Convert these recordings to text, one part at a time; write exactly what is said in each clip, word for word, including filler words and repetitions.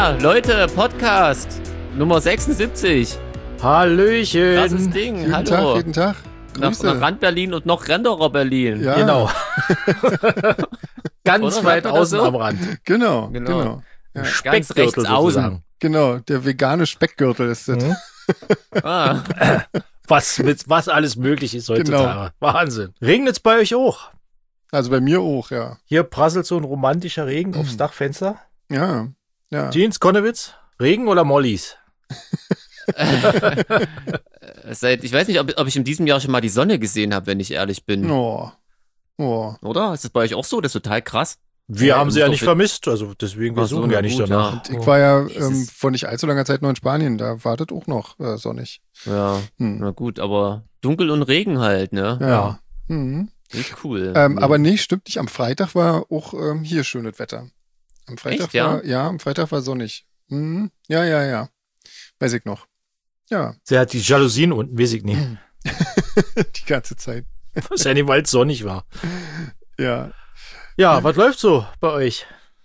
Ja, Leute, Podcast Nummer sechsundsiebzig. Hallöchen. Krasses Ding, jeden hallo. Tag, jeden Tag. Nach, nach Rand Berlin und noch Renderer Berlin. Ja. Genau. Ganz Oder weit sagt man das außen so? am Rand. Genau, Genau. genau. Ja. Ganz Speckgürtel rechts außen. sozusagen. Genau, der vegane Speckgürtel ist das. Mhm. Ah, Was, mit, was alles möglich ist heutzutage. Genau. Wahnsinn. Regnet es bei euch auch? Also bei mir auch, ja. Hier prasselt so ein romantischer Regen aufs Dachfenster. Ja, ja. Jeans, Konnewitz, Regen oder Mollys? seit, ich weiß nicht, ob, ob ich in diesem Jahr schon mal die Sonne gesehen habe, wenn ich ehrlich bin. Oh. Oh. Oder? Ist das bei euch auch so? Das ist total krass. Wir Ja, haben muss sie ja doch nicht fit- vermisst, also deswegen, wir Ach so, suchen na ja nicht gut, danach. Ich war ja ähm, Jesus. vor nicht allzu langer Zeit noch in Spanien, da war das auch noch äh, sonnig. Ja, Hm. na gut, aber dunkel und Regen halt, ne? Ja. Ja. Mhm. Nicht cool. Ähm, Nee. Aber nee, stimmt nicht. Am Freitag war auch ähm, hier schönes Wetter. Am Freitag Echt, ja? war, ja, am Freitag war sonnig. Mhm. Ja, ja, ja. Weiß ich noch. Ja, Sie hat die Jalousien unten, weiß ich nicht. die ganze Zeit. Wahrscheinlich, weil es sonnig war. Ja. Ja, was läuft so bei euch?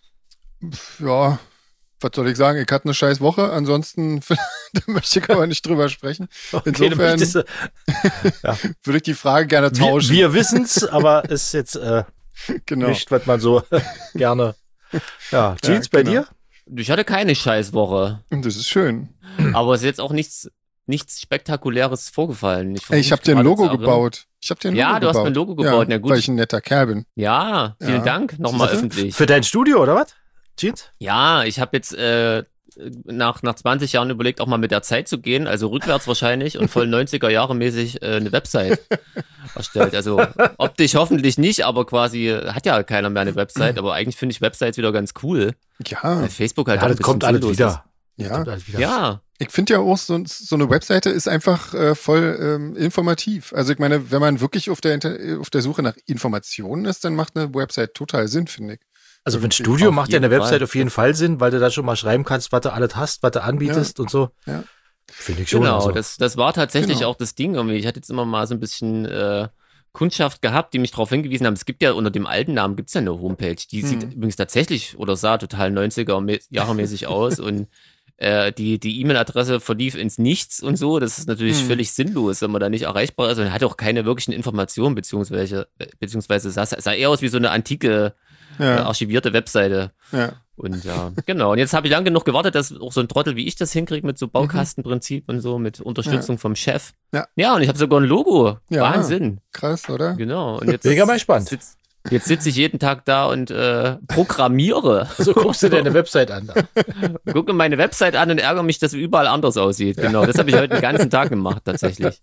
Ja, was soll ich sagen? Ich hatte eine scheiß Woche, ansonsten da möchte ich aber nicht drüber sprechen. Okay, Insofern du möchtest, äh, würde ich die Frage gerne wir, tauschen. wir wissen es, aber ist jetzt äh, genau. nicht, was man so gerne. Ja, Jeans, bei genau. dir? Ich hatte keine Scheißwoche. Und das ist schön. Aber es ist jetzt auch nichts, nichts Spektakuläres vorgefallen. Ich, Ey, ich habe dir ein Logo gebaut. Ich habe dir ein Logo Ja, gebaut. du hast mir ein Logo gebaut, ja, na gut. Weil ich ein netter Kerl bin. Ja, vielen Ja. Dank. Nochmal Siehste? öffentlich. Für dein Studio, oder was? Jeans? Ja, ich habe jetzt äh, nach, nach zwanzig Jahren überlegt, auch mal mit der Zeit zu gehen, also rückwärts wahrscheinlich und voll neunziger Jahre mäßig äh, eine Website erstellt. Also optisch hoffentlich nicht, aber quasi hat ja keiner mehr eine Website, aber eigentlich finde ich Websites wieder ganz cool. Ja, Weil Facebook halt Ja, auch ein das kommt bisschen alles sinnlos wieder. Das ja. kommt alles wieder. Ist. Ja, Ich finde ja auch, so, so eine Webseite ist einfach äh, voll ähm, informativ. Also ich meine, wenn man wirklich auf der, Inter auf der Suche nach Informationen ist, dann macht eine Website total Sinn, finde ich. Also für ein Studio Auf macht ja jeden eine Website Fall. auf jeden Fall Sinn, weil du da schon mal schreiben kannst, was du alles hast, was du anbietest und so. Ja. Finde ich schon. genau. also. Das, das war tatsächlich Genau. auch das Ding irgendwie. Ich hatte jetzt immer mal so ein bisschen äh, Kundschaft gehabt, die mich darauf hingewiesen haben, es gibt ja unter dem alten Namen gibt's ja eine Homepage, die Hm. sieht übrigens tatsächlich oder sah total neunziger Jahre mäßig aus und äh, die die E-Mail-Adresse verlief ins Nichts und so. Das ist natürlich Hm. völlig sinnlos, wenn man da nicht erreichbar ist und hat auch keine wirklichen Informationen, beziehungsweise, beziehungsweise sah, sah eher aus wie so eine antike, äh, Ja, archivierte Webseite. ja. Und ja, genau. Und jetzt habe ich lange genug gewartet, dass auch so ein Trottel wie ich das hinkriege mit so Baukastenprinzip und so, mit Unterstützung vom Chef. Ja. Ja, und ich habe sogar ein Logo. Ja. Wahnsinn. Krass, oder? Genau. Und jetzt Mega mal spannend. Sitz, jetzt sitze ich jeden Tag da und äh, programmiere. So guckst du deine Website an. Gucke meine Website an und ärgere mich, dass sie überall anders aussieht. Genau. Das habe ich heute den ganzen Tag gemacht, tatsächlich.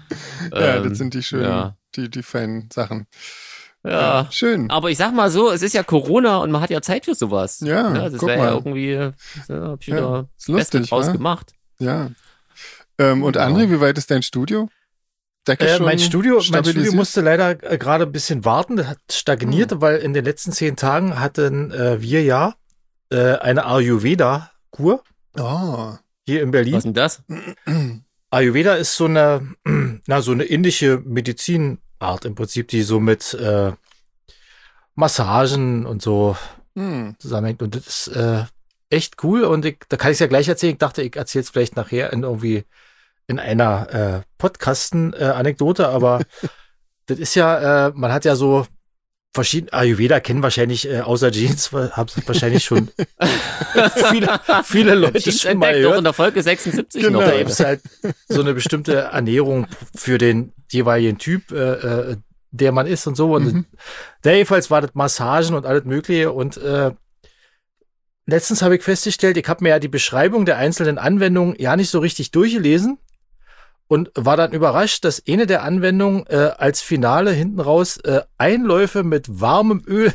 Ja, Ähm, das sind die schönen, ja. die, die feinen Sachen. Ja. Schön. Aber ich sag mal so, es ist ja Corona und man hat ja Zeit für sowas. Ja, das guck wäre ja mal. irgendwie, ja, hab ich Ja, wieder ist lustig, Beste draus wa? gemacht. Ja. Ähm, und Genau. André, wie weit ist dein Studio? Decke Äh, schon mein Studio, mein Studio stabilisiert? musste leider äh, gerade ein bisschen warten. Das hat stagniert, Hm. weil in den letzten zehn Tagen hatten äh, wir ja äh, eine Ayurveda-Kur Oh. hier in Berlin. Was denn das? Ayurveda ist so eine, na, so eine indische Medizinart im Prinzip, die so mit äh, Massagen und so Hm. zusammenhängt. Und das ist äh, echt cool. Und ich, da kann ich es ja gleich erzählen. Ich dachte, ich erzähle es vielleicht nachher in irgendwie in einer äh, Podcasten-Anekdote, aber das ist ja, äh, man hat ja so verschiedene, Ayurveda kennen wahrscheinlich, äh, außer Jeans, haben wahrscheinlich schon viele, viele Leute Jeans schon mal entdeckt, auch gehört. in der Folge sechsundsiebzig Genau. noch. Da Leute. gibt es halt so eine bestimmte Ernährung für den jeweiligen Typ, äh, äh, der man ist und so. Und Mhm. da jedenfalls war das Massagen und alles Mögliche. Und äh, letztens habe ich festgestellt, ich habe mir ja die Beschreibung der einzelnen Anwendungen ja nicht so richtig durchgelesen und war dann überrascht, dass eine der Anwendungen äh, als Finale hinten raus äh, Einläufe mit warmem Öl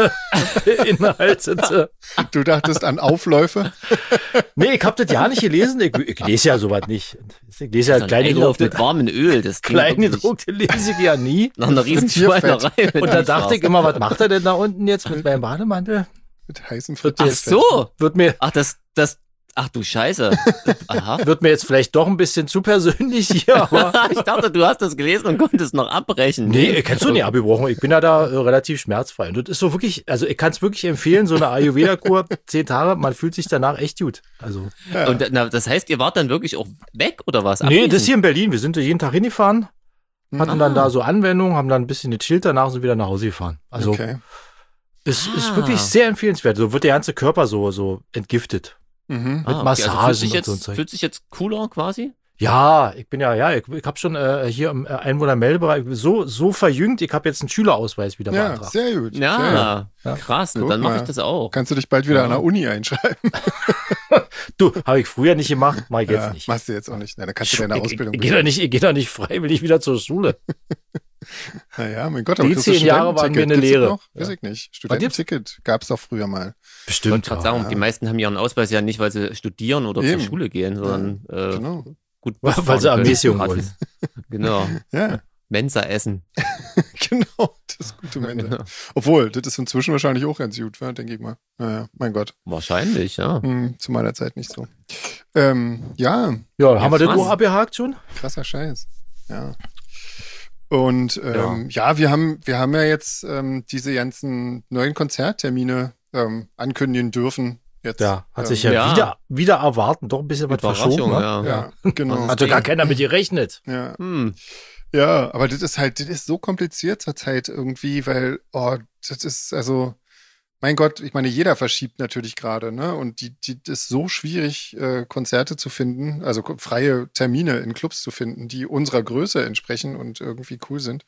beinhaltete. Du dachtest an Aufläufe? Nee, ich habe das ja nicht gelesen. Ich, ich lese ja sowas nicht. Ich lese ja So ein kleine Einlauf gedruckte, mit warmem Öl. Das klingt kleine wirklich gedruckte lese ich ja nie. nach einer riesen Schweinerei. wenn Und du da mich dachte ich fragst. immer, was macht er denn da unten jetzt mit meinem Bademantel? Mit heißen Wird Ach Frittierfett. so. Wird mir, Ach, das, das, Ach du Scheiße. Aha. Wird mir jetzt vielleicht doch ein bisschen zu persönlich hier, aber Ich dachte, du hast das gelesen und konntest noch abbrechen. nee, kennst du nicht abgebrochen. Ich bin ja da äh, relativ schmerzfrei. Und das ist so wirklich, also ich kann es wirklich empfehlen, so eine Ayurveda-Kur, zehn Tage, man fühlt sich danach echt gut. Also Ja. Und na, das heißt, ihr wart dann wirklich auch weg oder was? nee, Abwesend? das hier in Berlin. Wir sind da jeden Tag hingefahren, hatten Ah. dann da so Anwendungen, haben dann ein bisschen gechillt danach und sind wieder nach Hause gefahren. Also Okay. es ist Ah. wirklich sehr empfehlenswert. So wird der ganze Körper so, so entgiftet. Mhm. Ah, okay. Massagen also fühlt sich und jetzt, so ein Zeug. fühlt sich jetzt cooler quasi? Ja, ich bin ja, ja, ich, ich habe schon äh, hier im äh, Einwohnermeldebereich so, so verjüngt, ich habe jetzt einen Schülerausweis wieder Ja, beantragt. sehr gut. Sehr gut. Ja, Ja. krass. Ne, Guck dann mache mal. ich das auch. Kannst du dich bald wieder Ja. an der Uni einschreiben? Du, habe ich früher nicht gemacht, mach ich jetzt Ja, nicht. machst du jetzt auch nicht. Na, dann kannst du Ich, deine ich, Ausbildung ich, ich gehe doch nicht, ich gehe doch nicht freiwillig wieder zur Schule. Naja, mein Gott, Die aber kriegst du zehn Jahre waren mir Studententicket? eine Gibt's das Lehre. noch? Weiß Ja. ich nicht. Studententicket gab es doch früher mal. Ich Bestimmt. wollte gerade sagen, ja. die meisten haben ihren Ausweis ja nicht, weil sie studieren oder Eben. zur Schule gehen, sondern äh, Genau. gut Weil Bus sie fahren können. Ermäßigung Gratis. Genau. Ja, Mensa essen. genau. Das gute Ende. Genau. Obwohl, das ist inzwischen wahrscheinlich auch ganz gut, wa, denke ich mal. Naja, mein Gott. Wahrscheinlich, ja. Hm, zu meiner Zeit nicht so. Ähm, ja, Ja, haben wir das krass. auch abgehakt schon? krasser Scheiß. Ja. Und ähm, ja. wir haben, wir haben ja jetzt ähm, diese ganzen neuen Konzerttermine ähm, ankündigen dürfen. Jetzt, Ja, hat ähm, sich ja, Ja. wieder, wieder erwarten, doch ein bisschen was Überraschung, verschoben. Ne? ja. Ja, genau. Was Hat doch gar keiner mit gerechnet. Ja. Hm. Ja, aber das ist halt, das ist so kompliziert zurzeit irgendwie, weil, oh, das ist, also, mein Gott, ich meine, jeder verschiebt natürlich gerade, ne? Und die, die, das ist so schwierig, äh, Konzerte zu finden, also ko- freie Termine in Clubs zu finden, die unserer Größe entsprechen und irgendwie cool sind.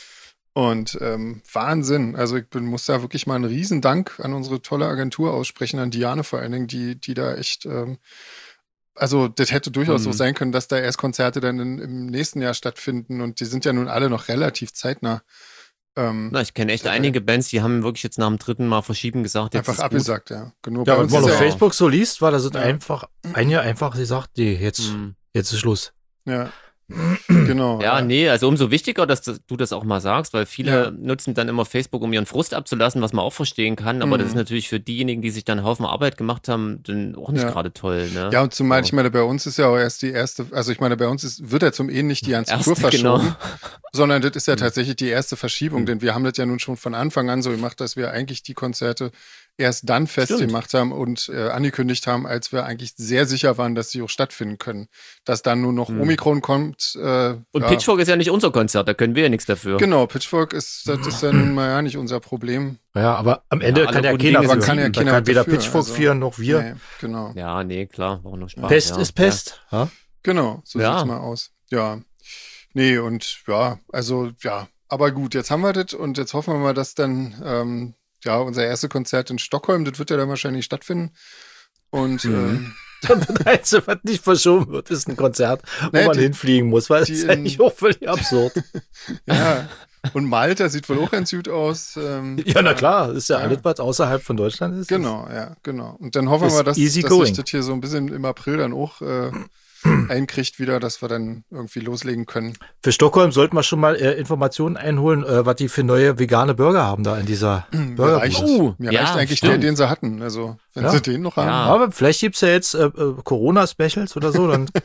Und ähm, Wahnsinn. Also ich bin, muss da wirklich mal einen riesen Dank an unsere tolle Agentur aussprechen, an Diane vor allen Dingen, die, die da echt, ähm, also das hätte durchaus Mhm. so sein können, dass da erst Konzerte dann in, im nächsten Jahr stattfinden und die sind ja nun alle noch relativ zeitnah. Ähm, Na, ich kenne echt Äh, einige Bands, die haben wirklich jetzt nach dem dritten Mal verschieben gesagt, jetzt einfach ist gut. abgesagt, ja. Genug. Ja, Bei wenn uns man ist auf ja, Facebook so liest, war das Ja. einfach, ein Jahr einfach gesagt, nee, jetzt, Hm. jetzt ist Schluss. ja. Genau. Ja, nee, also umso wichtiger, dass du das auch mal sagst, weil viele Ja. nutzen dann immer Facebook, um ihren Frust abzulassen, was man auch verstehen kann, aber Mhm. das ist natürlich für diejenigen, die sich dann einen Haufen Arbeit gemacht haben, dann auch nicht Ja. gerade toll, ne? Ja, und zumal, So. ich meine, bei uns ist ja auch erst die erste, also ich meine, bei uns ist, wird ja zum Ehen nicht die ganze Erste, Tour verschoben, genau. sondern das ist ja Mhm. tatsächlich die erste Verschiebung, Mhm. denn wir haben das ja nun schon von Anfang an so gemacht, dass wir eigentlich die Konzerte erst dann festgemacht haben und äh, angekündigt haben, als wir eigentlich sehr sicher waren, dass sie auch stattfinden können. Dass dann nur noch Mhm. Omikron kommt. Äh, Und ja. Pitchfork ist ja nicht unser Konzert, da können wir ja nichts dafür. Genau, Pitchfork ist, das ist ja nun mal ja nicht unser Problem. Ja, aber am Ende Ja, alle kann ja guten keiner Dinge für. sind kann ja Da keiner kann weder dafür, Pitchfork also- führen, noch wir. Nee, genau. Ja, nee, klar, war nur Spaß. Pest ja. ist Pest. Ja. Genau, so Ja. sieht's mal aus. Ja. Nee, und ja, also ja, aber gut, jetzt haben wir das und jetzt hoffen wir mal, dass dann ähm, ja unser erstes Konzert in Stockholm, das wird ja dann wahrscheinlich stattfinden. Und Mhm. ähm, Das Einzige, was nicht verschoben wird, ist ein Konzert, wo Nee, man die- hinfliegen muss, weil das die ist in- eigentlich auch völlig absurd. ja, und Malta sieht wohl auch ganz gut aus. Ähm, Ja, na klar, das ist ja, Ja. alles, was außerhalb von Deutschland ist. Genau, ja, genau. Und dann hoffen wir Ist mal, dass, easy dass going. sich das hier so ein bisschen im April dann auch äh, einkriegt wieder, dass wir dann irgendwie loslegen können. Für Stockholm sollten wir schon mal äh, Informationen einholen, äh, was die für neue vegane Burger haben da in dieser Mir Burger. reicht, Oh, mir ja, reicht eigentlich stimmt. der, den sie hatten. Also, wenn Ja. sie den noch haben. Ja. Aber vielleicht gibt's ja jetzt äh, äh, Corona-Specials oder so, dann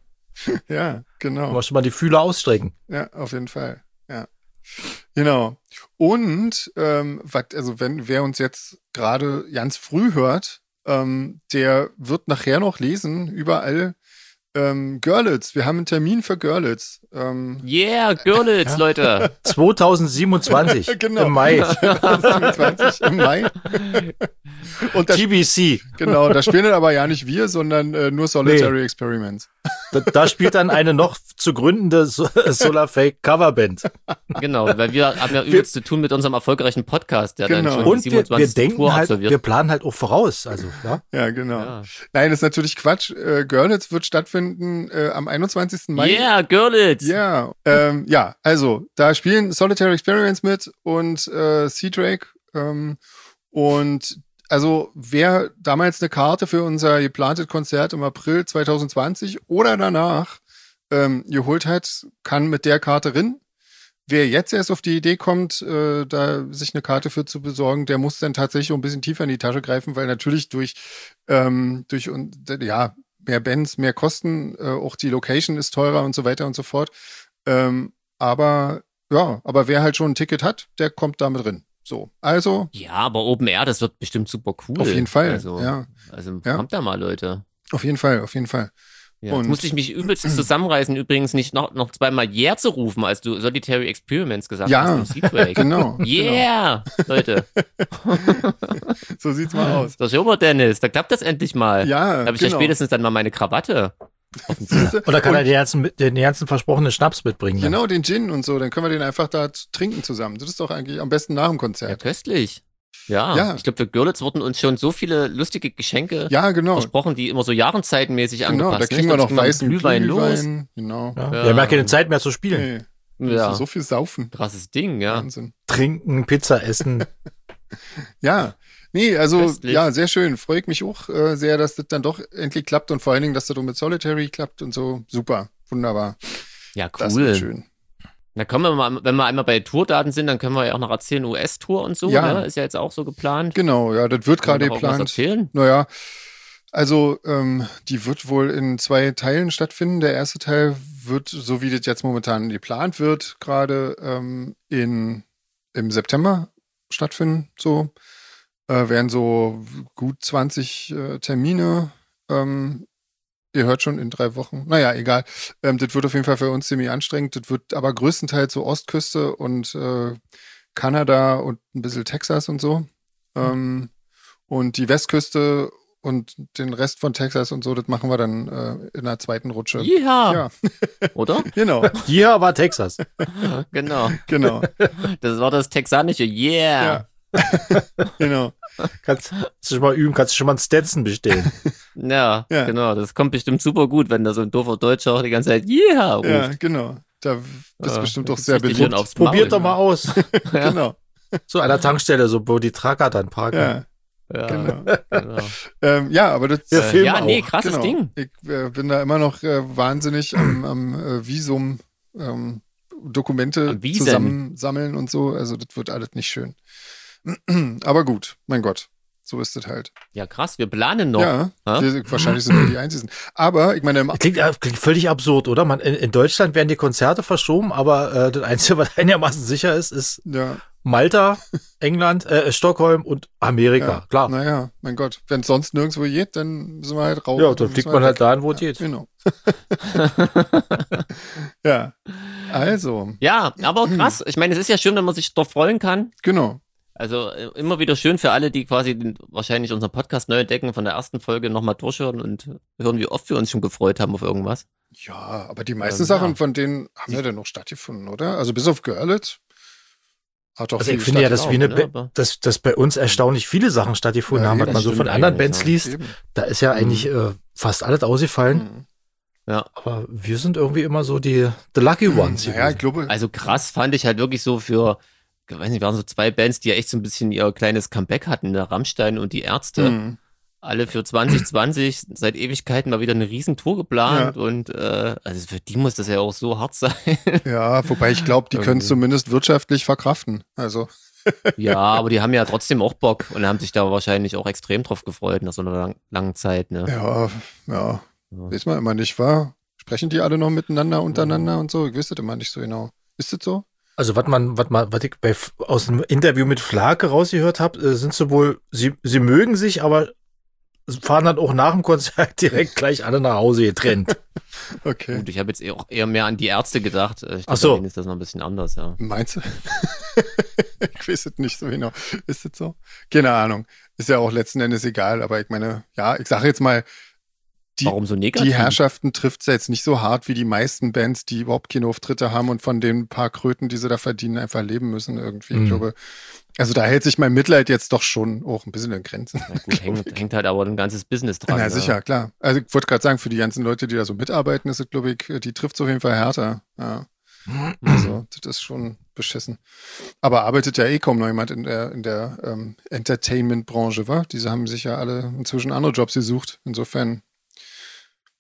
Ja, genau. können wir schon mal die Fühler ausstrecken. Ja, auf jeden Fall. Ja. Genau. Und ähm, wat, also wenn wer uns jetzt gerade ganz früh hört, ähm, der wird nachher noch lesen, überall ähm, Görlitz. Wir haben einen Termin für Görlitz. Ähm, Yeah, Görlitz, Ja. Leute. zweitausendsiebenundzwanzig Genau. im Mai. siebenundzwanzig im Mai. Und da, T B C. genau, da spielen dann aber ja nicht wir, sondern äh, nur Solitary Nee. Experiments. Da, da spielt dann eine noch zu gründende so Solar Fake Coverband. Genau, weil wir haben ja übelst zu tun mit unserem erfolgreichen Podcast, der Genau. dann schon die Und wir, wir siebenundzwanzigste denken Tour halt, absolviert. wir planen halt auch voraus. Also, ja. Ja, genau. Ja. Nein, das ist natürlich Quatsch. Äh, Görlitz wird stattfinden äh, am einundzwanzigsten Mai. Yeah, Görlitz. Ja, ähm, ja, also da spielen Solitary Experiments mit und äh, Sea-Drake. Ähm, und also wer damals eine Karte für unser geplantes Konzert im April zwanzig zwanzig oder danach ähm, geholt hat, kann mit der Karte rin. wer jetzt erst auf die Idee kommt, äh, da sich eine Karte für zu besorgen, der muss dann tatsächlich auch ein bisschen tiefer in die Tasche greifen, weil natürlich durch, ähm, durch und ja, mehr Bands, mehr Kosten, äh, auch die Location ist teurer und so weiter und so fort. Ähm, aber ja, aber wer halt schon ein Ticket hat, der kommt da mit drin. So, also. Ja, aber Open Air, das wird bestimmt super cool. Auf jeden Fall, Also, ja. also Ja. kommt da mal, Leute. Auf jeden Fall, auf jeden Fall. Ja, Und- jetzt musste ich mich übelst zusammenreißen, übrigens nicht noch, noch zweimal Yeah zu rufen, als du Solitary Experiments gesagt Ja, hast im Seatrack. Genau. Yeah, Leute. genau. So sieht's mal aus. Der Schober Dennis, da klappt das endlich mal. Ja, Da habe ich genau. ja spätestens dann mal meine Krawatte. Oder kann Und- er den ganzen, den ganzen versprochenen Schnaps mitbringen? dann? Genau, den Gin und so, dann können wir den einfach da t- trinken zusammen. Das ist doch eigentlich am besten nach dem Ja, Konzert. köstlich. Ja, Ja. ich glaube, für Görlitz wurden uns schon so viele lustige Geschenke Ja, genau. versprochen, die immer so jahrenzeitenmäßig Genau, angepasst da sind. kriegen wir Sonst noch ging man mit weißen Glühwein los. Genau. Ja. Ja. Wir haben ja keine Zeit mehr zu spielen. Nee, Ja, so viel saufen. krasses Ding, ja. Wahnsinn. Trinken, Pizza essen. Ja, nee, also Köstlich. ja, sehr schön. Freue ich mich auch äh, sehr, dass das dann doch endlich klappt und vor allen Dingen, dass das auch mit Solitary klappt und so. Super, wunderbar. Ja, Das wird cool. schön. Da können wir mal, wenn wir einmal bei Tourdaten sind, dann können wir ja auch noch erzählen, U S-Tour und so, Ja. ne? Ist ja jetzt auch so geplant. Genau, ja, das wird Können gerade wir doch auch was geplant. erzählen? Naja, also ähm, die wird wohl in zwei Teilen stattfinden. Der erste Teil wird, so wie das jetzt momentan geplant wird, gerade ähm, in im September stattfinden. So äh, werden so gut zwanzig äh, Termine. Ähm, ihr hört schon in drei Wochen. Naja, egal. Ähm, das wird auf jeden Fall für uns ziemlich anstrengend. Das wird aber größtenteils so Ostküste und äh, Kanada und ein bisschen Texas und so. Ähm, und die Westküste und den Rest von Texas und so, das machen wir dann äh, in der zweiten Rutsche. Ja. Ja. Oder? Genau, Hier war Texas. Genau. genau, Das war das texanische Yeah. Ja. genau. Kannst du schon mal üben, kannst du schon mal einen Stetson bestellen. Ja, Ja. genau. Das kommt bestimmt super gut, wenn da so ein doofer Deutscher die ganze Zeit Yeah ruft. Ja, genau. Da bist du Ja, bestimmt da auch gibt's sehr richtig beliebt. schön aufs Maul. Probiert doch mal aus. Ja. Genau, So an der Tankstelle, so wo die Trucker dann parken. ja, Ja, genau. genau. Ähm, ja, aber das Wir Äh, filmen ja, nee, auch. krasses genau. Ding. Ich äh, bin da immer noch äh, wahnsinnig am, am äh, Visum ähm, Dokumente Am Wiesen. zusammensammeln und so. Also das wird alles nicht schön. Aber gut, mein Gott, so ist es halt. Ja, krass. Wir planen noch. Ja, Hä? wir, wahrscheinlich sind wir die Einzigen. Aber ich meine, im, Klingt, äh, klingt völlig absurd, oder? Man, in, in Deutschland werden die Konzerte verschoben, aber äh, das Einzige, was einigermaßen sicher ist, ist ja, Malta, England, äh, Stockholm und Amerika. ja, Klar. naja, mein Gott, wenn es sonst nirgendwo geht, dann sind wir halt raus. Ja, dann fliegt man halt dahin, wo es geht. Genau. Ja, also, Ja, aber krass. Ich meine, es ist ja schön, wenn man sich darauf freuen kann. genau. Also äh, immer wieder schön für alle, die quasi den, wahrscheinlich unseren Podcast neu entdecken, von der ersten Folge nochmal durchhören und hören, wie oft wir uns schon gefreut haben auf irgendwas. Ja, aber die meisten Ähm, Sachen ja. von denen haben ja dann noch stattgefunden, oder? Also bis auf Görlitz hat doch Also viel ich finde ja, dass, wie stattgefunden. eine, ne? Ba- dass, dass bei uns erstaunlich viele Sachen stattgefunden Ja, haben, was eben, man so das von stimmt anderen eigentlich, Bands ja. liest. Eben. Da ist ja eigentlich äh, fast alles ausgefallen. Mhm. Ja. Aber wir sind irgendwie immer so die the lucky ones. Naja, ich gewesen. glaube, Also krass fand ich halt wirklich so für, ich weiß nicht, waren so zwei Bands, die ja echt so ein bisschen ihr kleines Comeback hatten, der Rammstein und die Ärzte. Mhm. Alle für zwanzig zwanzig seit Ewigkeiten mal wieder eine Riesentour geplant und äh, also für die muss das ja auch so hart sein. Ja, wobei ich glaube, die können es Irgendwie. zumindest wirtschaftlich verkraften. Also, Ja, aber die haben ja trotzdem auch Bock und haben sich da wahrscheinlich auch extrem drauf gefreut nach so einer lang, langen Zeit. Ne? ja, ja, Ja. weiß man immer nicht, wa? Sprechen die alle noch miteinander, untereinander und so? Ich wüsste das immer nicht so genau. Ist das so? Also was man, was man, was ich bei, aus dem Interview mit Flake rausgehört habe, äh, sind sowohl, sie, sie mögen sich, aber fahren dann auch nach dem Konzert direkt gleich alle nach Hause getrennt. Okay. Gut, ich habe jetzt eher, auch eher mehr an die Ärzte gedacht. Ich Ach glaube, so. bei denen ist das noch ein bisschen anders, ja. Meinst du? Ich weiß es nicht so genau. Ist das so? Keine Ahnung. Ist ja auch letzten Endes egal, aber ich meine, ja, ich sage jetzt mal, die, Warum so negativ? die Herrschaften trifft es jetzt nicht so hart wie die meisten Bands, die überhaupt keine Auftritte haben und von den paar Kröten, die sie da verdienen, einfach leben müssen irgendwie. Mhm. Ich glaube, also da hält sich mein Mitleid jetzt doch schon auch ein bisschen in Grenzen. Na gut, hängt, hängt halt aber ein ganzes Business dran. Na ne? sicher, klar. Also ich wollte gerade sagen, für die ganzen Leute, die da so mitarbeiten, ist es, glaube ich, die trifft es auf jeden Fall härter. Ja. Also, das ist schon beschissen. Aber arbeitet ja eh kaum noch jemand in der, in der ähm, Entertainment-Branche, wa? Diese haben sich ja alle inzwischen andere Jobs gesucht. Insofern,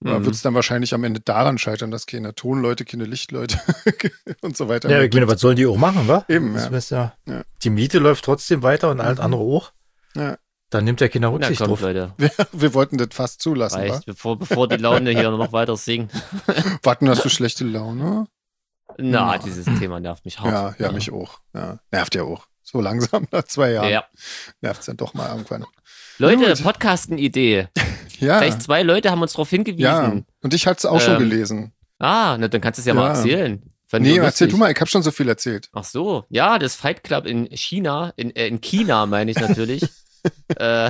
Da Mhm. wird es dann wahrscheinlich am Ende daran scheitern, dass keine Tonleute, keine Lichtleute und so weiter. Ja, ich meine, was sollen die auch machen, wa? Eben, Das ja. weißt ja. Ja. Die Miete läuft trotzdem weiter und alles Mhm. andere auch. Ja. Dann nimmt ja keiner Na Rücksicht kommt, drauf. Leute. Wir, wir wollten das fast zulassen, wa? Reicht, bevor, bevor die Laune hier noch weiter sinkt. Warten, hast du schlechte Laune? Na, Ja. dieses Thema nervt mich hart. Ja, ja, mich auch. Ja. Nervt ja auch. So langsam, nach zwei Jahren. Ja. Nervt es dann doch mal irgendwann. Leute, Gut. Podcasten-Idee. Ja, Gleich zwei Leute haben uns darauf ja. hingewiesen. Und ich hatte es auch schon Ähm, gelesen. Ah, na, dann kannst du es ja, mal Ja. erzählen. Fand ich Nee, lustig. erzähl du mal, ich habe schon so viel erzählt. Ach so, ja, das Fight Club in China, in, äh, in China meine ich natürlich, äh,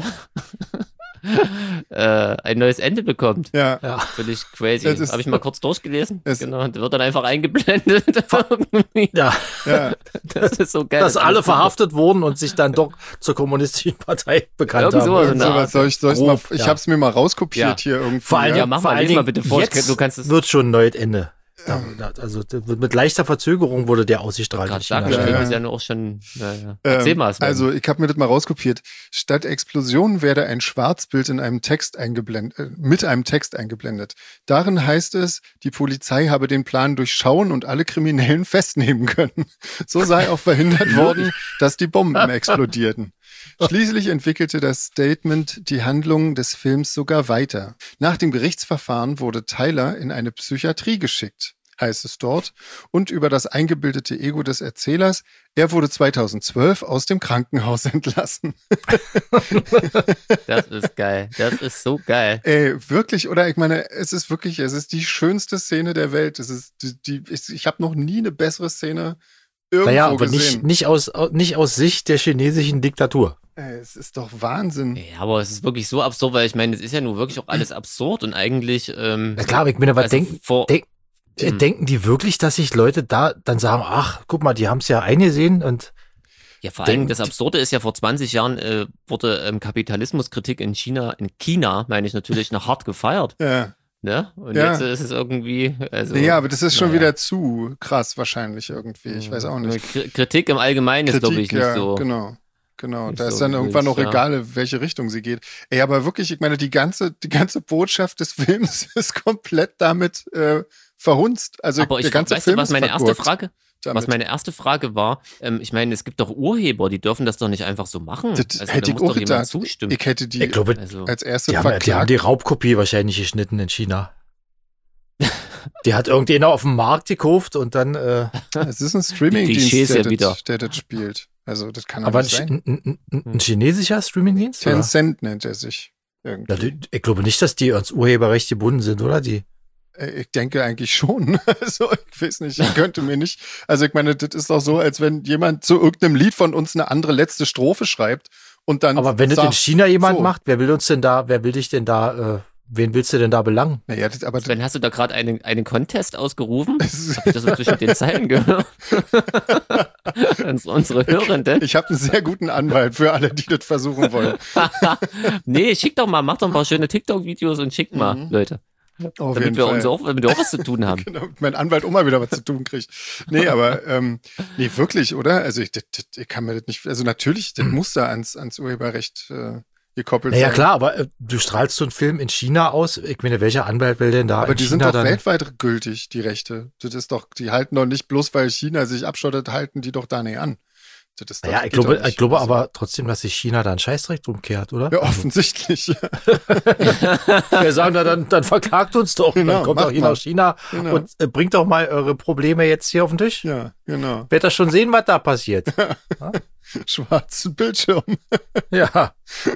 äh, ein neues Ende bekommt. Ja, Ja. Völlig crazy. Das ist- Habe ich mal kurz durchgelesen. Es- Genau, und wird dann einfach eingeblendet. Irgendwie. Ja, ja. Das ist so geil. dass Das alle alles super. verhaftet wurden und sich dann doch zur kommunistischen Partei bekannt Irgend haben. sowas. Irgend eine sowas Art. soll ich, soll ich's Grob, mal, ich ja. habe es mir mal rauskopiert Ja. hier irgendwie. Vor allem, ja. Ja, mach vor mal, allen lies mal Dingen bitte vor. Ich- jetzt du kannst es- wird schon ein neues Ende. Da, da, also da wird mit leichter Verzögerung wurde der ausgestrahlt. gerade in China. sagen, der Ja, Film ja. ist ja nur auch schon. Ja, ja. Erzähl Ähm, mal. Sven. Also, ich habe mir das mal rauskopiert. Statt Explosion werde ein Schwarzbild in einem Text eingeblendet, äh, mit einem Text eingeblendet. Darin heißt es, die Polizei habe den Plan durchschauen und alle Kriminellen festnehmen können. So sei auch verhindert worden, dass die Bomben explodierten. Schließlich entwickelte das Statement die Handlung des Films sogar weiter. Nach dem Gerichtsverfahren wurde Tyler in eine Psychiatrie geschickt, heißt es dort, und über das eingebildete Ego des Erzählers, er wurde zweitausendzwölf aus dem Krankenhaus entlassen. Das ist geil. Das ist so geil. Ey, wirklich, oder? Ich meine, es ist wirklich, es ist die schönste Szene der Welt. Es ist die, die ich, ich habe noch nie eine bessere Szene irgendwo Naja, aber gesehen. nicht, nicht, aus, nicht aus Sicht der chinesischen Diktatur. Ey, es ist doch Wahnsinn. Ja, aber es ist wirklich so absurd, weil ich meine, es ist ja nun wirklich auch alles absurd und eigentlich. Ähm, Na klar, aber ich meine, was also denken, vor, denk, äh, Hm. denken die wirklich, dass sich Leute da dann sagen, ach, guck mal, die haben es ja eingesehen und Ja, vor allem denkt- das Absurde ist ja, vor zwanzig Jahren äh, wurde ähm, Kapitalismuskritik in China, in China, meine ich natürlich, noch hart gefeiert. Ja. Ne? Und Ja. jetzt äh, ist es irgendwie. Also, Ja, aber das ist schon naja. wieder zu krass wahrscheinlich irgendwie. Ich weiß auch nicht. Kri- Kritik im Allgemeinen ist, glaube ich, nicht ja, so. genau. Genau, nicht da ist so dann irgendwann auch gewünscht, ja. egal, welche Richtung sie geht. Ey, aber wirklich, ich meine, die ganze, die ganze Botschaft des Films ist komplett damit äh, verhunzt. Also Aber der ich ganze weißt Film du, was ist meine erste vergurkt Frage, damit. was meine erste Frage war, ähm, ich meine, es gibt doch Urheber, die dürfen das doch nicht einfach so machen. Das also, hätte da ich muss auch doch jemand gedacht. zustimmen. Ich hätte die ich glaube, also, als erste die haben, die haben verklagt. die Raubkopie wahrscheinlich geschnitten in China. Die hat irgendjemand auf dem Markt gekauft und dann, äh, Es ist ein Die Streamingdienst, Klischees der, ja wieder. das, der das spielt. Also das kann doch aber ein, nicht Chi- sein. ein, ein, ein chinesischer Streamingdienst? oder? Tencent nennt er sich. Irgendwie. Ja, die- ich glaube nicht, dass die ans Urheberrecht gebunden sind, oder? Die. Äh, Ich denke eigentlich schon. Also ich weiß nicht, ich könnte mir nicht. Also ich meine, das ist doch so, als wenn jemand zu irgendeinem Lied von uns eine andere letzte Strophe schreibt und dann. Aber wenn das in sagt, China jemand so. macht, wer will uns denn da, wer will dich denn da, äh, wen willst du denn da belangen? Naja, das, aber Sven, hast du da gerade einen, einen Contest ausgerufen? das ist, Hab ich das so zwischen den Zeilen gehört? Uns- Unsere Hörenden. ich habe einen sehr guten Anwalt für alle, die das versuchen wollen. Nee, schick doch mal, mach doch ein paar schöne TikTok-Videos und schick mal, Mhm. Leute. Auf Damit jeden wir Fall. uns auch, damit wir auch was zu tun haben. Genau, mein Anwalt auch mal wieder was zu tun kriegt. Nee, aber ähm, nee, wirklich, oder? Also ich, das, das, ich kann mir das nicht, also natürlich, das muss da ans, ans Urheberrecht äh, gekoppelt Naja, sein. klar, aber äh, du strahlst so einen Film in China aus. Ich meine, welcher Anwalt will denn da Aber in die China sind doch dann? weltweit gültig, die Rechte. Das ist doch, die halten doch nicht bloß, weil China sich abschottet, halten die doch da nicht an. Das ist doch, Naja, ich geht doch glaube, nicht. ich glaube Also, aber trotzdem, dass sich China da einen Scheißdreck drum kehrt, oder? Ja, offensichtlich. Wir sagen, na, dann, dann verklagt uns doch. Genau, dann kommt macht doch hier mal. nach China Genau. und äh, bringt doch mal eure Probleme jetzt hier auf den Tisch. Ja, genau. Werdet ihr schon sehen, was da passiert. Schwarzen Bildschirm. Ja. Ja,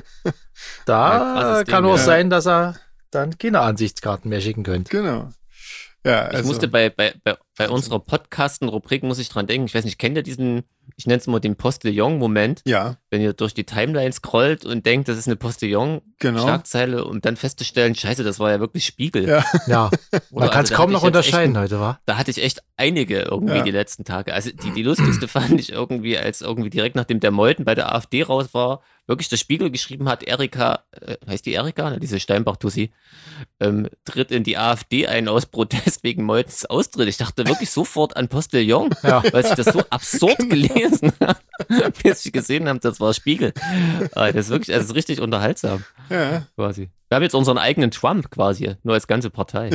Da krasses kann Ding, auch ja. sein, dass er dann keine Ansichtskarten mehr schicken könnt. Genau. Ja, Ich also, musste bei, bei, bei, bei unserer Podcasten-Rubrik, muss ich dran denken, ich weiß nicht, kennt ihr diesen, ich nenne es mal den Postillon-Moment, ja, wenn ihr durch die Timeline scrollt und denkt, das ist eine Postillon-Schlagzeile, genau. um dann festzustellen, scheiße, das war ja wirklich Spiegel. Ja. Ja. Oder Man kann es also, da kaum hatte noch ich jetzt echt unterscheiden ein- heute, wa? Da hatte ich echt einige irgendwie Ja. die letzten Tage. Also die, die lustigste fand ich irgendwie, als irgendwie direkt nachdem der Meuthen bei der AfD raus war, wirklich der Spiegel geschrieben hat, Erika, äh, heißt die Erika, ne, diese Steinbach-Tussi, ähm, tritt in die AfD ein aus Protest wegen Meuthens Austritt. Ich dachte wirklich sofort an Postillon, Ja. weil sich das so absurd gelesen hat. bis ich gesehen habe, das war Spiegel. Das ist wirklich, das ist richtig unterhaltsam. Ja. Quasi. Wir haben jetzt unseren eigenen Trump quasi, nur als ganze Partei.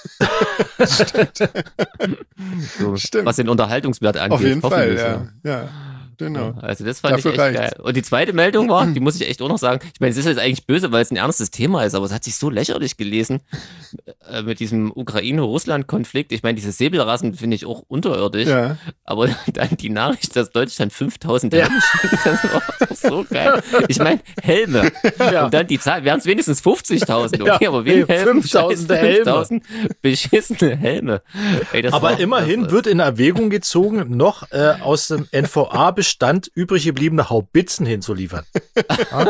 Stimmt. So, Stimmt. was den Unterhaltungswert angeht. Auf jeden Fall, hoffentlich, ja. ja. Genau. Also das fand Dafür ich echt reicht's. geil. Und die zweite Meldung war, die muss ich echt auch noch sagen, ich meine, es ist jetzt eigentlich böse, weil es ein ernstes Thema ist, aber es hat sich so lächerlich gelesen äh, mit diesem Ukraine-Russland-Konflikt. Ich meine, diese Säbelrassen finde ich auch unterirdisch, Ja. aber dann die Nachricht, dass Deutschland fünftausend Helme schickt, das war doch so geil. Ich meine, Helme. Ja. Und dann die Zahl, wären es wenigstens fünfzigtausend, okay, Ja, aber wen nee, Helme? fünftausend Scheiß Helme. fünftausend beschissene Helme. Ey, das Aber war, immerhin das, wird in Erwägung gezogen, noch äh, aus dem N V A-Bestand übrig gebliebene Haubitzen hinzuliefern. Ja?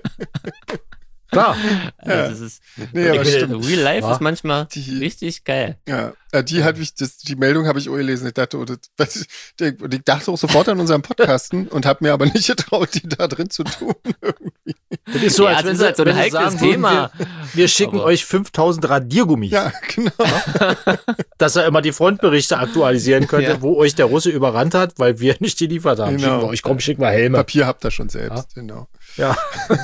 Klar. Also das ist, Nee, aber ich stimmt. finde, Real Life Ja. ist manchmal Die- richtig geil. Ja, äh, die hat mich, das, die Meldung habe ich auch gelesen. Ich dachte, oh, das, was ich, der- und ich dachte auch sofort an unseren Podcasten und habe mir aber nicht getraut, die da drin zu tun. Das ist so, Ja, als das wenn ist sie, halt so ein wenn sie heikles sagen würden, Thema. Wir, wir schicken Aber- euch fünftausend Radiergummis, Ja, genau. dass ihr immer die Frontberichte aktualisieren könnt, Ja. wo euch der Russe überrannt hat, weil wir nicht geliefert haben. Genau. Schicken wir euch, komm, schicken wir Helme. Papier habt ihr schon selbst, genau. Ja,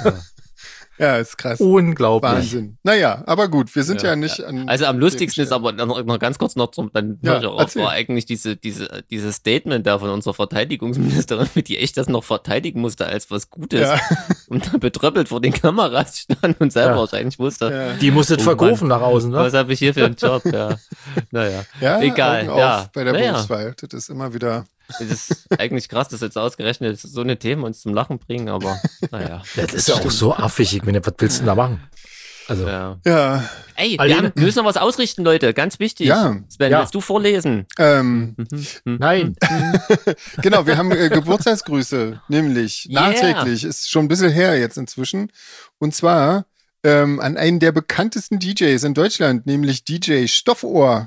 Ja, ist krass. unglaublich. Wahnsinn. Naja, aber gut, wir sind ja, Ja. nicht an. Also am lustigsten dem ist aber noch, noch ganz kurz noch zum, dann Ja, höre ich auch auf, erzähl. war eigentlich diese, diese, dieses Statement da von unserer Verteidigungsministerin, die echt das noch verteidigen musste als was Gutes Ja. und dann betröppelt vor den Kameras stand und selber Ja. wahrscheinlich wusste, Ja, Die musstet Oh, verkaufen nach außen, ne? was habe ich hier für einen Job? Ja, naja, ja egal. Augen auf Ja, bei der naja. Berufswahl. Das ist immer wieder. Es ist eigentlich krass, dass jetzt ausgerechnet so eine Themen uns zum Lachen bringen, aber naja. Das ist ja auch so affig. Ich meine, was willst du denn da machen? Also, Ja. Ja, Ey, Alle- wir haben, wir müssen noch was ausrichten, Leute, ganz wichtig. Ja. Sven, Ja. willst du vorlesen? ähm, Mhm. nein. genau, wir haben äh, Geburtstagsgrüße, nämlich Yeah. nachträglich, ist schon ein bisschen her jetzt inzwischen. Und zwar ähm, an einen der bekanntesten D Js in Deutschland, nämlich D J Stoffohr.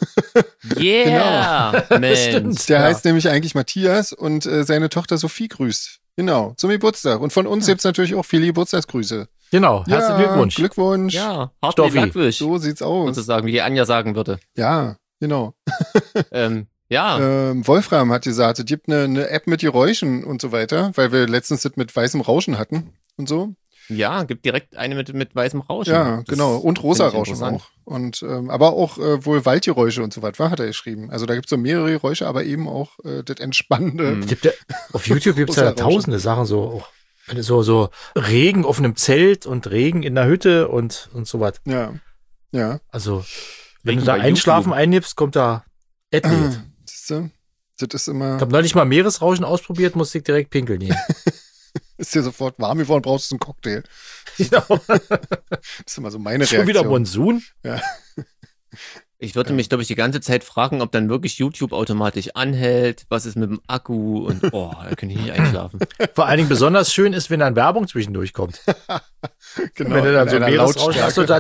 Yeah, Mensch. stimmt. Der Ja. heißt nämlich eigentlich Matthias und äh, seine Tochter Sophie grüßt. Genau, zum Geburtstag. Und von uns gibt's natürlich auch viele Geburtstagsgrüße. Genau, herzlichen Ja, Glückwunsch. Glückwunsch. Ja, hartlich Stoffi. Glückwunsch, So sieht's aus. sozusagen, wie Anja sagen würde. Ja, genau. Ähm, ja, Ähm, Wolfram hat gesagt, es gibt eine, eine App mit Geräuschen und so weiter, weil wir letztens das mit weißem Rauschen hatten und so. ja, gibt direkt eine mit, mit weißem Rauschen. Ja, Das genau. Und rosa finde ich Rauschen interessant. auch. Und ähm, aber auch äh, wohl Waldgeräusche und so weiter, hat er geschrieben. Also da gibt's so mehrere Geräusche, aber eben auch äh, das Entspannende. Mhm. Es gibt ja, auf YouTube gibt es ja Großer Rauschen. tausende Sachen, so, auch, so, so Regen auf einem Zelt und Regen in der Hütte und, und so was. Ja. Ja. Also, wenn Regen du da bei Einschlafen YouTube. einnimmst, kommt da etwas. Siehst du? Das ist immer, Ich habe neulich mal Meeresrauschen ausprobiert, musste ich direkt pinkeln gehen. ist dir sofort warm geworden, brauchst du einen Cocktail. Genau. Das ist immer so meine Schon Reaktion. wieder Monsun? Ich würde mich, glaube ich, die ganze Zeit fragen, ob dann wirklich YouTube automatisch anhält, was ist mit dem Akku und oh, da kann ich nicht einschlafen. Vor allen Dingen besonders schön ist, wenn dann Werbung zwischendurch kommt. Genau, wenn du dann in so einer Meeresrauschen hast und da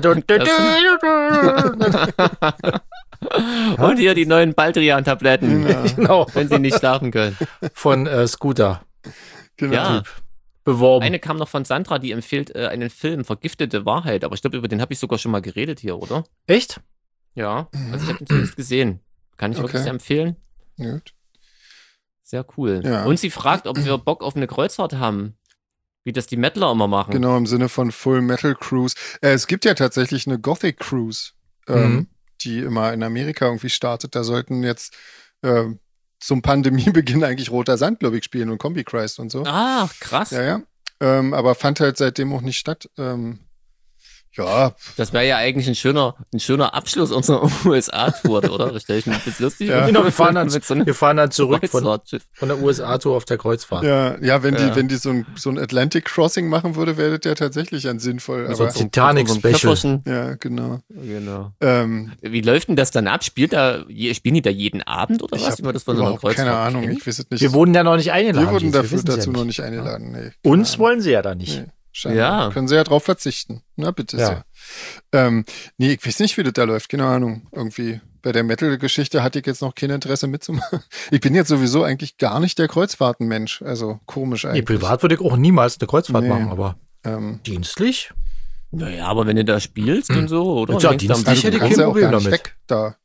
Und hier die neuen Baldrian-Tabletten, Ja, genau, wenn sie nicht schlafen können. von äh, Scooter genau. Ja. beworben. Eine kam noch von Sandra, die empfiehlt äh, einen Film, Vergiftete Wahrheit, aber ich glaube, über den habe ich sogar schon mal geredet hier, oder? Echt? Ja, also ich habe ihn zumindest gesehen. Kann ich wirklich Okay. sehr empfehlen. Gut. Sehr cool. Ja. Und sie fragt, ob wir Bock auf eine Kreuzfahrt haben. Wie das die Metaler immer machen. Genau, im Sinne von Full Metal Cruise. Äh, es gibt ja tatsächlich eine Gothic Cruise, ähm, Mhm. die immer in Amerika irgendwie startet. Da sollten jetzt äh, zum Pandemiebeginn eigentlich Roter Sand, glaube ich, spielen und Combi Christ und so. Ach, krass. Ja, ja. Ähm, aber fand halt seitdem auch nicht statt. Ähm, ja, Das wäre ja eigentlich ein schöner, ein schöner Abschluss unserer U S A-Tour, oder? Das stelle ich mir ein bisschen lustig Ja. vor. Genau, wir fahren dann, Mit so einem wir fahren dann zurück von, Kreuzfahrtschiff. von der U S A-Tour auf der Kreuzfahrt. ja, ja, wenn die, Ja. wenn die so ein, so ein Atlantic Crossing machen würde, wäre das ja tatsächlich ein sinnvoll. So Aber, ein Titanic-Special. Köfferchen. ja, genau. Genau. Ähm, Wie läuft denn das dann ab? Spielt da, je- spielen die da jeden Abend oder ich was? habe Wie man das von so einer überhaupt Kreuzfahrt keine Ahnung, kennt? ich weiß es nicht. Wir wurden ja noch nicht eingeladen. Wir wurden Dies, wir dafür, wissen's ja dazu noch nicht eingeladen. Nee, keine Uns Ahnung. wollen sie ja da nicht. Nee, scheinbar. Ja. Können sie ja drauf verzichten. Na, bitte Ja. sehr. Ähm, nee, ich weiß nicht, wie das da läuft. Keine Ahnung. Irgendwie bei der Metal-Geschichte hatte ich jetzt noch kein Interesse mitzumachen. Ich bin jetzt sowieso eigentlich gar nicht der Kreuzfahrtenmensch. Also komisch Nee, eigentlich. privat würde ich auch niemals eine Kreuzfahrt Nee. machen, aber Ähm, dienstlich? Naja, aber wenn du da spielst und so, oder? Ja, Denkst du am Dienstag also hätte du ich kannst kein ja auch Problem gar nicht damit. weg da dann.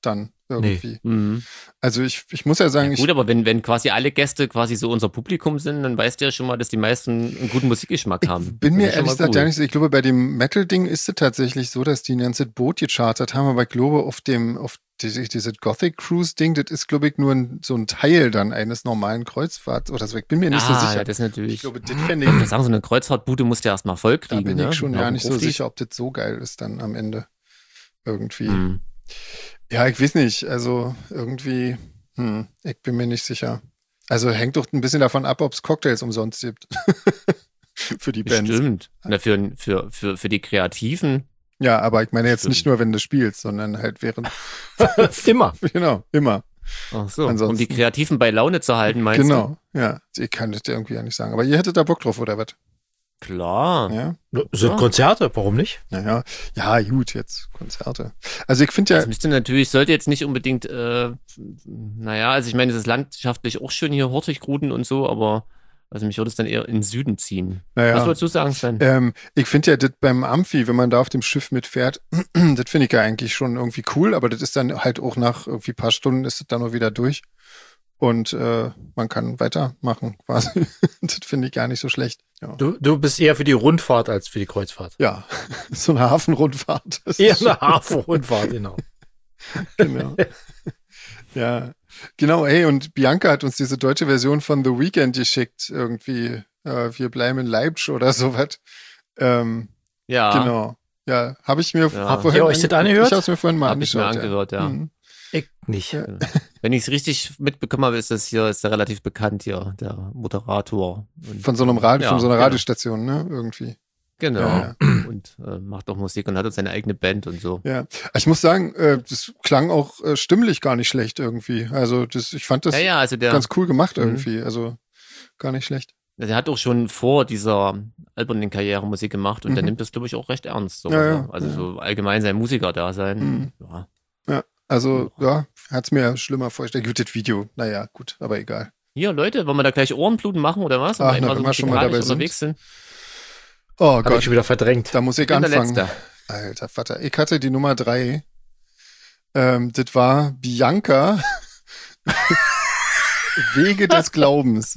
irgendwie. Nee. Mhm. Also ich, ich muss ja sagen, ja, gut, ich, aber wenn, wenn quasi alle Gäste quasi so unser Publikum sind, dann weißt du ja schon mal, dass die meisten einen guten Musikgeschmack haben. ich bin Das mir ist schon ehrlich mal gesagt cool. gar nicht so, ich glaube, bei dem Metal-Ding ist es tatsächlich so, dass die ein ganzes Boot gechartert haben, aber ich glaube, auf dem, auf diese, diese Gothic Cruise-Ding, das ist, glaube ich, nur ein, so ein Teil dann eines normalen Kreuzfahrts oder so. Ich bin mir nicht ah, so sicher. Ja, das ist natürlich. Ich glaube, das fände ich, Ich sagen, so eine Kreuzfahrtbude musst du ja erstmal voll da kriegen. bin ich ne? schon Ja, ja nicht so Profis. sicher, ob das so geil ist dann am Ende. Irgendwie. Mhm. Ja, ich weiß nicht. Also irgendwie, hm, ich bin mir nicht sicher. Also hängt doch ein bisschen davon ab, ob es Cocktails umsonst gibt. Für die Bands. Stimmt. Na, für, für, für, für die Kreativen. Ja, aber ich meine jetzt Stimmt. nicht nur, wenn du spielst, sondern halt während. Immer. Genau, immer. Ach so, Ansonsten- um die Kreativen bei Laune zu halten, meinst Genau, ja. Ich kann das dir irgendwie ja nicht sagen. Aber ihr hättet da Bock drauf, oder was? du? Klar. Ja, Sind Ja. Konzerte, warum nicht? naja. Ja, gut, jetzt Konzerte. Also ich finde ja, Das müsste natürlich, sollte jetzt nicht unbedingt, äh, naja, also ich meine, es ist landschaftlich auch schön hier, Hurtigruten und so, aber also mich würde es dann eher in den Süden ziehen. naja. Was wolltest du sagen, Sven? Ähm, ich finde ja das beim Amphi, wenn man da auf dem Schiff mitfährt, das finde ich ja eigentlich schon irgendwie cool, aber das ist dann halt auch nach irgendwie paar Stunden ist es dann nur wieder durch und äh, man kann weitermachen quasi. Das finde ich gar nicht so schlecht. Ja, Du, du bist eher für die Rundfahrt als für die Kreuzfahrt. ja. So eine Hafenrundfahrt. Das Eher ist eine Hafenrundfahrt, genau. Genau. Ja, genau, ey, und Bianca hat uns diese deutsche Version von The Weeknd geschickt, irgendwie, äh, wir bleiben in Leipzig oder sowas. Ähm, Ja, Genau. Ja, habe ich mir Ja. hab Habt ihr euch das angehört? Ich habe es mir vorhin mal Hab ich mir angeschaut. angehört, ja. Mhm. Ich nicht. Ja. wenn ich es richtig mitbekommen habe, ist das hier, ist der relativ bekannt hier, der Moderator. Und, Von so einem Radio, ja, von so einer genau. Radiostation, ne? Irgendwie. Genau. Ja, Und äh, macht auch Musik und hat auch seine eigene Band und so. Ja. Ich muss sagen, äh, das klang auch äh, stimmlich gar nicht schlecht irgendwie. Also das, ich fand das Ja, ja, also der, ganz cool gemacht Mhm. irgendwie. Also gar nicht schlecht. der hat auch schon vor dieser albernen Karriere Musik gemacht und der Mhm. nimmt das, glaube ich, auch recht ernst. So. Ja, ja, also ja. so allgemein sein Musiker-Dasein. Mhm. Ja. Also ja, hat's mir schlimmer vorgestellt. Gut, das Video, naja, gut, aber egal. Hier, Leute, wollen wir da gleich Ohrenbluten machen oder was? Ach, wir na, immer wenn wir schon mal musikalisch dabei unterwegs sind. Oh Habe ich Gott, schon wieder verdrängt. da muss ich Ich bin der anfangen. Letzte. Alter Vater, ich hatte die Nummer drei. Ähm, das war Bianca. Wege des Glaubens.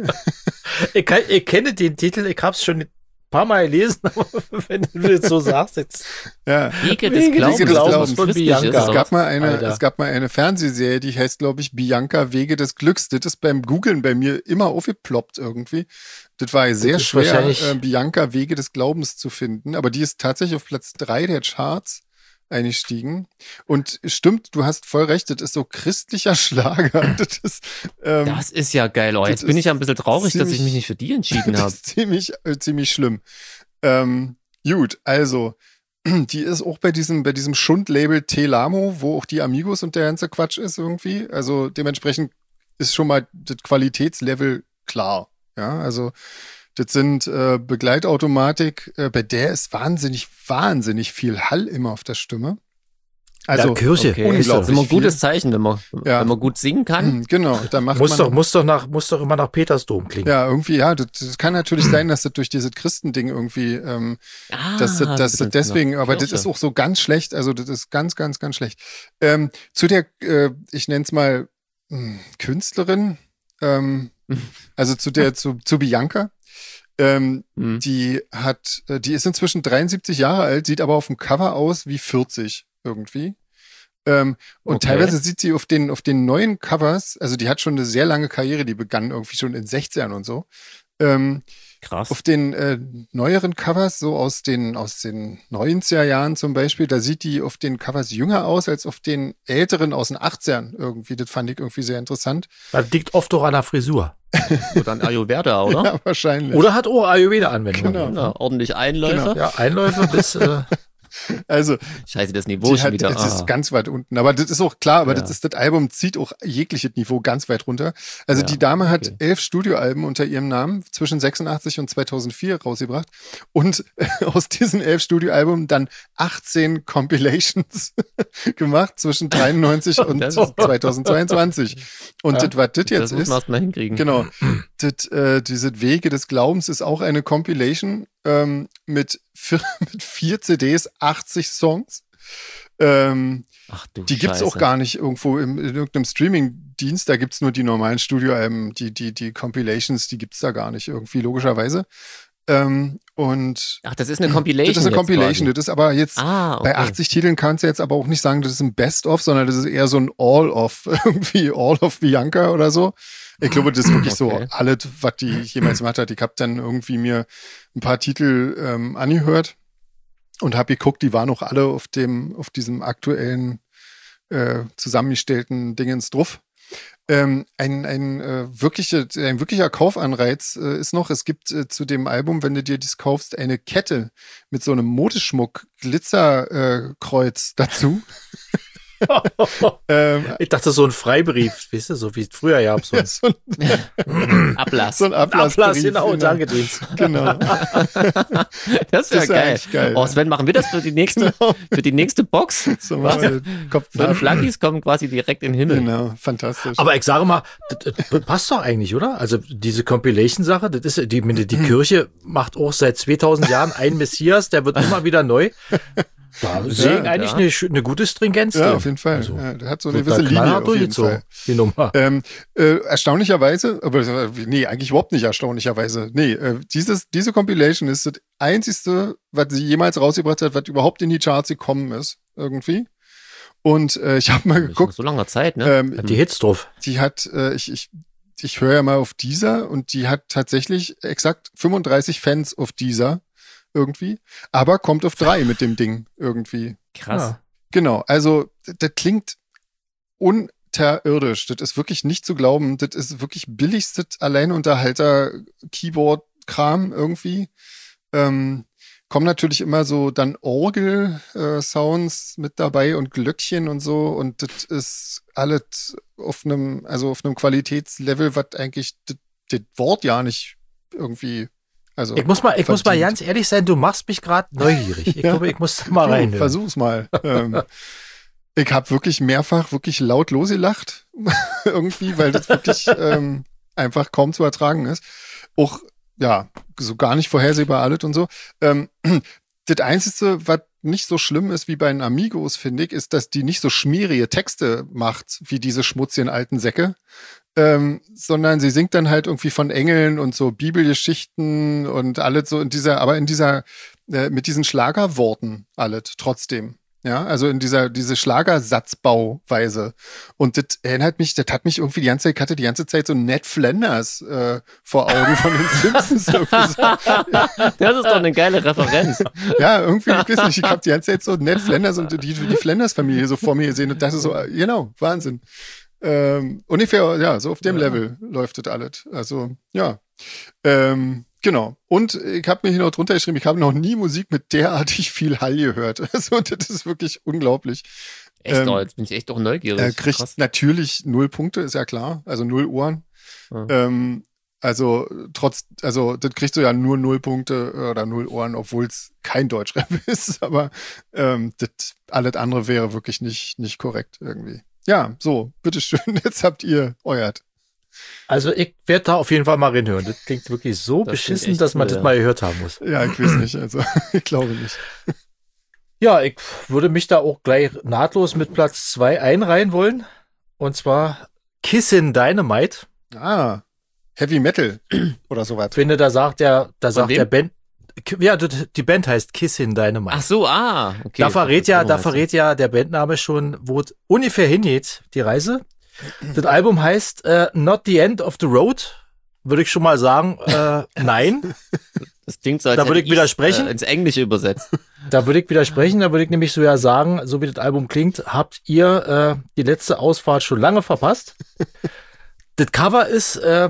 Ich, kann, ich kenne den Titel, ich habe es schon ein paar Mal gelesen, aber wenn du das so sagst, jetzt. Ja. Wege des Wege des Glaubens, Glaubens das ist von christlich, Bianca. ist Es doch- gab mal eine, Alter. es gab mal eine Fernsehserie, die heißt, glaube ich, Bianca Wege des Glücks. Das ist beim Googlen bei mir immer aufgeploppt irgendwie. Das war sehr ist schwer, wahrscheinlich- äh, Bianca Wege des Glaubens zu finden. Aber die ist tatsächlich auf Platz drei der Charts eingestiegen. Und stimmt, du hast voll recht, das ist so christlicher Schlager. Das ist, ähm, Das ist ja geil. Oh, das jetzt bin ich ja ein ist bisschen traurig, dass ich ziemlich- mich nicht für die entschieden das habe. ist ziemlich, äh, ziemlich schlimm. Ähm, gut, also, die ist auch bei diesem, bei diesem Schundlabel Telamo, wo auch die Amigos und der ganze Quatsch ist irgendwie. Also dementsprechend ist schon mal das Qualitätslevel klar. Ja, also das sind äh, Begleitautomatik, äh, bei der ist wahnsinnig, wahnsinnig viel Hall immer auf der Stimme. Also, ja, Kirche. Okay, unglaublich das ist immer ein viel. gutes Zeichen, wenn man, Ja. wenn man gut singen kann. mh, genau, da macht Muss man... doch, muss doch nach, muss doch immer nach Petersdom klingen. Ja, irgendwie, ja, das, das kann natürlich sein, dass das durch dieses Christending irgendwie, ähm, Ah, dass das, das, bitte, deswegen, genau. aber das Kirche. ist auch so ganz schlecht, also das ist ganz, ganz, ganz schlecht. Ähm, zu der, äh, ich nenne es mal mh, Künstlerin, ähm, also zu der, zu, zu Bianca, ähm, Hm. die hat, äh, die ist inzwischen dreiundsiebzig Jahre alt, sieht aber auf dem Cover aus wie vierzig irgendwie. Ähm, und Okay. teilweise sieht sie auf den, auf den neuen Covers, also die hat schon eine sehr lange Karriere, die begann irgendwie schon in sechzigern und so. Ähm, Krass. auf den äh, neueren Covers, so aus den, aus den neunziger Jahren zum Beispiel, da sieht die auf den Covers jünger aus als auf den älteren aus den achtzigern irgendwie. Das fand ich irgendwie sehr interessant. Das liegt oft doch an der Frisur. Oder ein Ayurveda, oder? Ja, wahrscheinlich. Oder hat auch Ayurveda-Anwendung. Genau. Ja, ordentlich Einläufe. Ja, Einläufe bis. Äh, Also, Scheiße, das Niveau die ist hat, schon wieder. das Ah. ist ganz weit unten. Aber das ist auch klar, aber Ja. das ist das Album zieht auch jegliches Niveau ganz weit runter. Also Ja, die Dame hat okay. elf Studioalben unter ihrem Namen zwischen sechsundachtzig und zweitausendvier rausgebracht und aus diesen elf Studioalben dann achtzehn Compilations gemacht zwischen dreiundneunzig und Das ist- zweitausendzweiundzwanzig. Und Ja, das, was das Das jetzt muss man ist, erstmal hinkriegen. genau, das, äh, diese Wege des Glaubens ist auch eine Compilation ähm, mit, vier, mit vier C Ds, achtzig Songs. Ähm, Ach du die gibt's Scheiße. auch gar nicht irgendwo im, in irgendeinem Streaming-Dienst. Da gibt's nur die normalen Studioalben, die, die, die Compilations, die gibt's da gar nicht irgendwie, logischerweise. Ähm, und Ach, das ist eine Compilation. das ist eine jetzt Compilation. quasi. Das ist aber jetzt Ah, okay. bei achtzig Titeln kannst du jetzt aber auch nicht sagen, das ist ein Best-of, sondern das ist eher so ein All-of, irgendwie All-of Bianca oder so. Ich glaube, das ist wirklich Okay. so alles, was die jemals gemacht hat. Ich habe dann irgendwie mir ein paar Titel ähm, angehört und habe geguckt, die waren auch alle auf dem, auf diesem aktuellen äh, zusammengestellten Dingens drauf. Ähm, ein, ein, äh, wirkliche, ein wirklicher Kaufanreiz äh, ist noch, es gibt äh, zu dem Album, wenn du dir dies kaufst, eine Kette mit so einem Modeschmuck, Glitzerkreuz äh, dazu. ähm, Ich dachte, so ein Freibrief, weißt du, so wie früher ja. So ein, so ein, Ablass. so ein Ablassbrief. Ablass, genau, und danke dir. Genau. Das wäre Das wär geil. eigentlich geil, Oh, ja. Sven, machen wir das für die nächste, Genau. für die nächste Box? So machen wir den Kopf Fünf Flaggis kommen quasi direkt in den Himmel. Genau, fantastisch. Aber ich sage mal, das, das passt doch eigentlich, oder? Also diese Compilation-Sache, das ist die, die Kirche macht auch seit zweitausend Jahren einen Messias, der wird immer wieder neu. Da sehe ich eigentlich ja. eine, sch- eine gute Stringenz ja, drin. auf jeden Fall. Also, ja, der hat so eine wird gewisse da Linie knallhart auf jeden durchgezogen, Fall. die Nummer. Ähm, äh, erstaunlicherweise, aber nee, eigentlich überhaupt nicht erstaunlicherweise. Nee, äh, dieses, diese Compilation ist das einzigste, was sie jemals rausgebracht hat, was überhaupt in die Charts gekommen ist, irgendwie. Und äh, ich habe mal Nach geguckt, so langer Zeit, ne? ähm, Hat die Hits drauf. die hat, äh, ich, ich, ich höre ja mal auf Deezer und die hat tatsächlich exakt fünfunddreißig Fans auf Deezer irgendwie, aber kommt auf drei mit dem Ding irgendwie. Krass. Ja. Genau, also d- das klingt unterirdisch. Das ist wirklich nicht zu glauben. Das ist wirklich billigstes Alleinunterhalter-Keyboard-Kram irgendwie. Ähm, kommen natürlich immer so dann Orgel-Sounds mit dabei und Glöckchen und so. Und das ist alles auf einem, also auf einem Qualitätslevel, was eigentlich das das Wort ja nicht irgendwie, also. Ich muss mal, ich muss mal verdient. ganz ehrlich sein, du machst mich gerade neugierig. Ich Ja. glaube, ich muss da mal Du, rein. Versuch's mal. ähm, ich habe wirklich mehrfach wirklich laut losgelacht. Irgendwie, weil das wirklich ähm, einfach kaum zu ertragen ist. Auch, ja, so gar nicht vorhersehbar alles und so. Ähm, das Einzige, was nicht so schlimm ist wie bei den Amigos, finde ich, ist, dass die nicht so schmierige Texte macht, wie diese schmutzigen alten Säcke. Ähm, sondern sie singt dann halt irgendwie von Engeln und so Bibelgeschichten und alles so in dieser, aber in dieser, äh, mit diesen Schlagerworten alles trotzdem. Ja, also in dieser, diese Schlagersatzbauweise. Und das erinnert mich, das hat mich irgendwie die ganze Zeit, ich hatte die ganze Zeit so Ned Flanders äh, vor Augen von den Simpsons. Irgendwie so. Das ist doch eine geile Referenz. Ja, irgendwie, ich weiß nicht, ich habe die ganze Zeit so Ned Flanders und die, die Flanders-Familie so vor mir gesehen und das ist so, äh, genau, Wahnsinn. Ähm, ungefähr, ja, so auf dem Ja. Level läuft das alles. Also, ja. Ähm, genau. Und ich habe mir hier noch drunter geschrieben, ich habe noch nie Musik mit derartig viel Hall gehört. Also, das ist wirklich unglaublich. Echt, Ähm, oh, jetzt bin ich echt doch neugierig. Er kriegt Krass. natürlich null Punkte, ist ja klar. Also null Ohren. Ja. Ähm, also, trotz, also, das kriegst du ja nur null Punkte oder null Ohren, obwohl es kein Deutschrap ist. Aber ähm, das alles andere wäre wirklich nicht, nicht korrekt irgendwie. Ja, so, bitteschön, jetzt habt ihr euert. Also ich werde da auf jeden Fall mal reinhören. Das klingt wirklich so Das beschissen, klingt echt dass man cool, das ja. mal gehört haben muss. Ja, ich weiß nicht, also ich glaube nicht. Ja, ich würde mich da auch gleich nahtlos mit Platz zwei einreihen wollen. Und zwar Kissin' Dynamite. Ah, Heavy Metal oder sowas. Ich finde, da sagt der, da sagt wem? der Band, ja, das- die Band heißt Kissin' Dynamite. Ach so, ah, okay. da verrät ja, da Das- verrät ja der Bandname schon, wo es ungefähr hingeht, die Reise. Das Album heißt äh, Not the End of the Road. Würde ich schon mal sagen, äh, nein. Das klingt so, als Da würde hätte ich widersprechen. ich's, Äh, ins Englische übersetzt. Da würde ich widersprechen, da würde ich nämlich so ja sagen, so wie das Album klingt, habt ihr äh, die letzte Ausfahrt schon lange verpasst. Das Cover ist äh,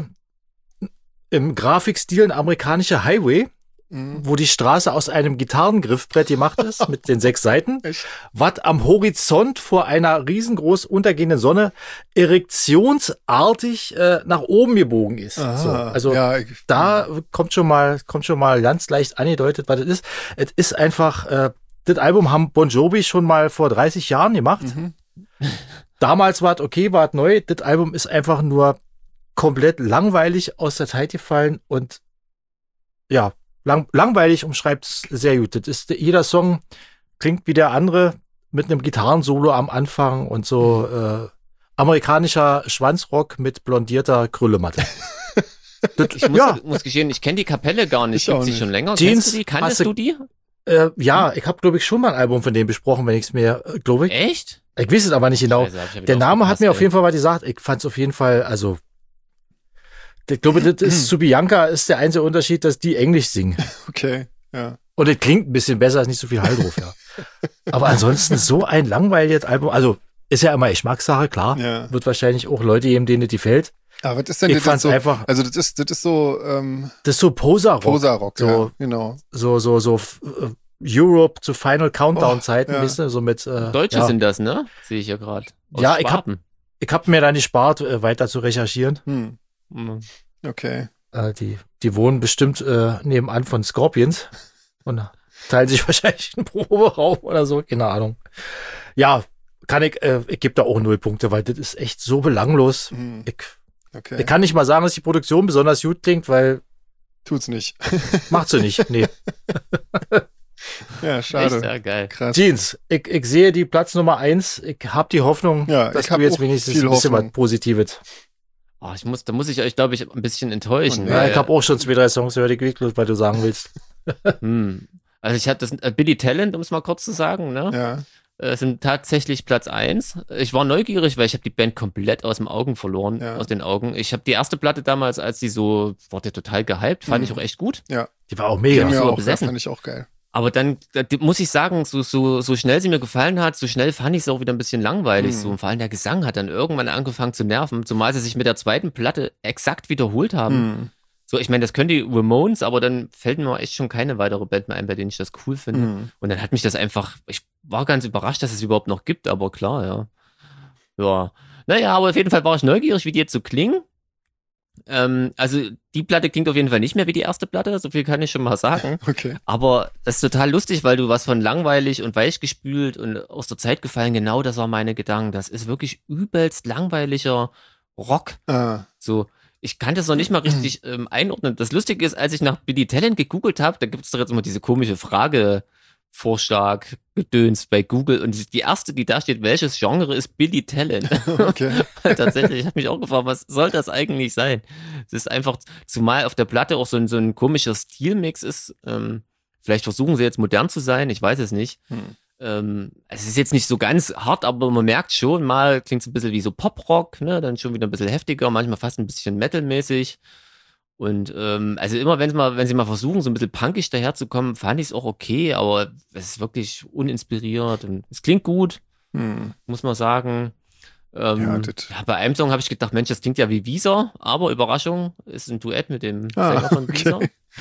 im Grafikstil ein amerikanischer Highway, Mhm. wo die Straße aus einem Gitarrengriffbrett gemacht ist, mit den sechs Seiten, Echt? was am Horizont vor einer riesengroß untergehenden Sonne erektionsartig äh, nach oben gebogen ist. Aha, So, also ja, ich, da kommt schon mal, kommt schon mal ganz leicht angedeutet, was das ist. Es ist einfach, äh, das Album haben Bon Jovi schon mal vor dreißig Jahren gemacht. Mhm. Damals war es okay, war es neu. Das Album ist einfach nur komplett langweilig aus der Zeit gefallen und ja, lang, langweilig umschreibt es sehr gut. Das ist, jeder Song klingt wie der andere, mit einem Gitarrensolo am Anfang und so äh, amerikanischer Schwanzrock mit blondierter Krüllematte. Das, Ich muss, ja, muss gestehen, ich kenne die Kapelle gar nicht. Ich auch Gibt sie nicht. schon länger? Jeans, Kennst du die? Kanntest hast du- du die? äh, ja, ich habe, glaube ich, schon mal ein Album von denen besprochen, wenn ich es mir, äh, glaube ich. Echt? Ich weiß es aber nicht genau. Scheiße, hab ich ja wieder Der Name hat aufgepasst, mir auf ey. jeden Fall was gesagt. Ich fand es auf jeden Fall, also ich glaube, das ist zu Bianca ist der einzige Unterschied, dass die Englisch singen. Okay, ja. Und es klingt ein bisschen besser, ist nicht so viel Hall drauf, ja. Aber ansonsten so ein langweiliges Album, also ist ja immer Geschmackssache, klar. Ja. Wird wahrscheinlich auch Leute geben, denen das gefällt. Aber was ist denn Ich das fand's so? einfach, Also das ist, das ist so ähm, das ist so Poser-Rock. Poser-Rock, So, ja, genau. so, so, so äh, Europe zu Final Countdown-Zeiten, Oh, ja. weißt du, so mit, äh, Deutsche ja. sind das, ne? Sehe ich ja gerade. Ja, ich hab- Ich habe mir da nicht spart, äh, weiter zu recherchieren. Hm, Mhm. okay. Äh, die, die wohnen bestimmt äh, nebenan von Scorpions und teilen sich wahrscheinlich einen Proberaum oder so, keine Ahnung. Ja, kann ich, äh, ich gebe da auch null Punkte, weil das ist echt so belanglos. Hm, Ich, okay. ich kann nicht mal sagen, dass die Produktion besonders gut klingt, weil Tut's nicht. macht sie nicht. Nee. Ja, Echt, schade. ja, geil. Krass. Jeans, ich, ich sehe die Platz Nummer eins. Ich habe die Hoffnung, Ja, dass ich hab du jetzt auch wenigstens viel ein bisschen Hoffnung. was Positives. Oh, ich muss, da muss ich euch, glaube ich, ein bisschen enttäuschen. Oh, nee. Ja, weil, ich habe auch schon zwei, drei Songs gehört, ich weiß bloß, was du sagen willst. hm. Also ich hatte das äh, Billy Talent, um es mal kurz zu sagen, ne? Ja. Äh, sind tatsächlich Platz eins. Ich war neugierig, weil ich habe die Band komplett aus dem Augen verloren, Ja. aus den Augen. Ich habe die erste Platte damals, als die so, wurde total gehypt, fand Mhm. ich auch echt gut. Die war auch Ja, mega. Ja, mir so auch, ja, besessen. fand ich auch geil. Aber dann da, die- muss ich sagen, so, so, so schnell sie mir gefallen hat, so schnell fand ich es auch wieder ein bisschen langweilig. Mhm. So. Und vor allem der Gesang hat dann irgendwann angefangen zu nerven, zumal sie sich mit der zweiten Platte exakt wiederholt haben. Hm, So, ich meine, das können die Ramones, aber dann fällt mir echt schon keine weitere Band mehr ein, bei denen ich das cool finde. hm. Und dann hat mich das einfach, ich war ganz überrascht, dass es überhaupt noch gibt, aber klar, ja. Ja. Naja, aber auf jeden Fall war ich neugierig, wie die jetzt so klingen. Ähm, also die Platte klingt auf jeden Fall nicht mehr wie die erste Platte, so viel kann ich schon mal sagen. Okay. Aber das ist total lustig, weil du was von langweilig und weichgespült und aus der Zeit gefallen, genau das war meine Gedanken. Das ist wirklich übelst langweiliger Rock. Ah, So, ich kann das noch nicht mal richtig ähm, einordnen. Das Lustige ist, als ich nach Billy Talent gegoogelt habe, da gibt es doch jetzt immer diese komische Frage, Vorschlag, Gedöns bei Google. Und die, die erste, die da steht, welches Genre ist Billy Talent? okay. Tatsächlich, ich habe mich auch gefragt, was soll das eigentlich sein? Es ist einfach, zumal auf der Platte auch so ein, so ein komischer Stilmix ist. Ähm, vielleicht versuchen sie jetzt modern zu sein, ich weiß es nicht. Hm. Ähm, es ist jetzt nicht so ganz hart, aber man merkt schon, mal klingt es ein bisschen wie so Poprock, ne? Dann schon wieder ein bisschen heftiger, manchmal fast ein bisschen metalmäßig. Und ähm, also immer, wenn sie mal, wenn sie mal versuchen, so ein bisschen punkig daherzukommen, fand ich es auch okay, aber es ist wirklich uninspiriert und es klingt gut, Hm. muss man sagen. Ähm, Ja, ja, das- bei einem Song habe ich gedacht, Mensch, das klingt ja wie Weezer, aber Überraschung, ist ein Duett mit dem Ah, Sänger von okay. Weezer.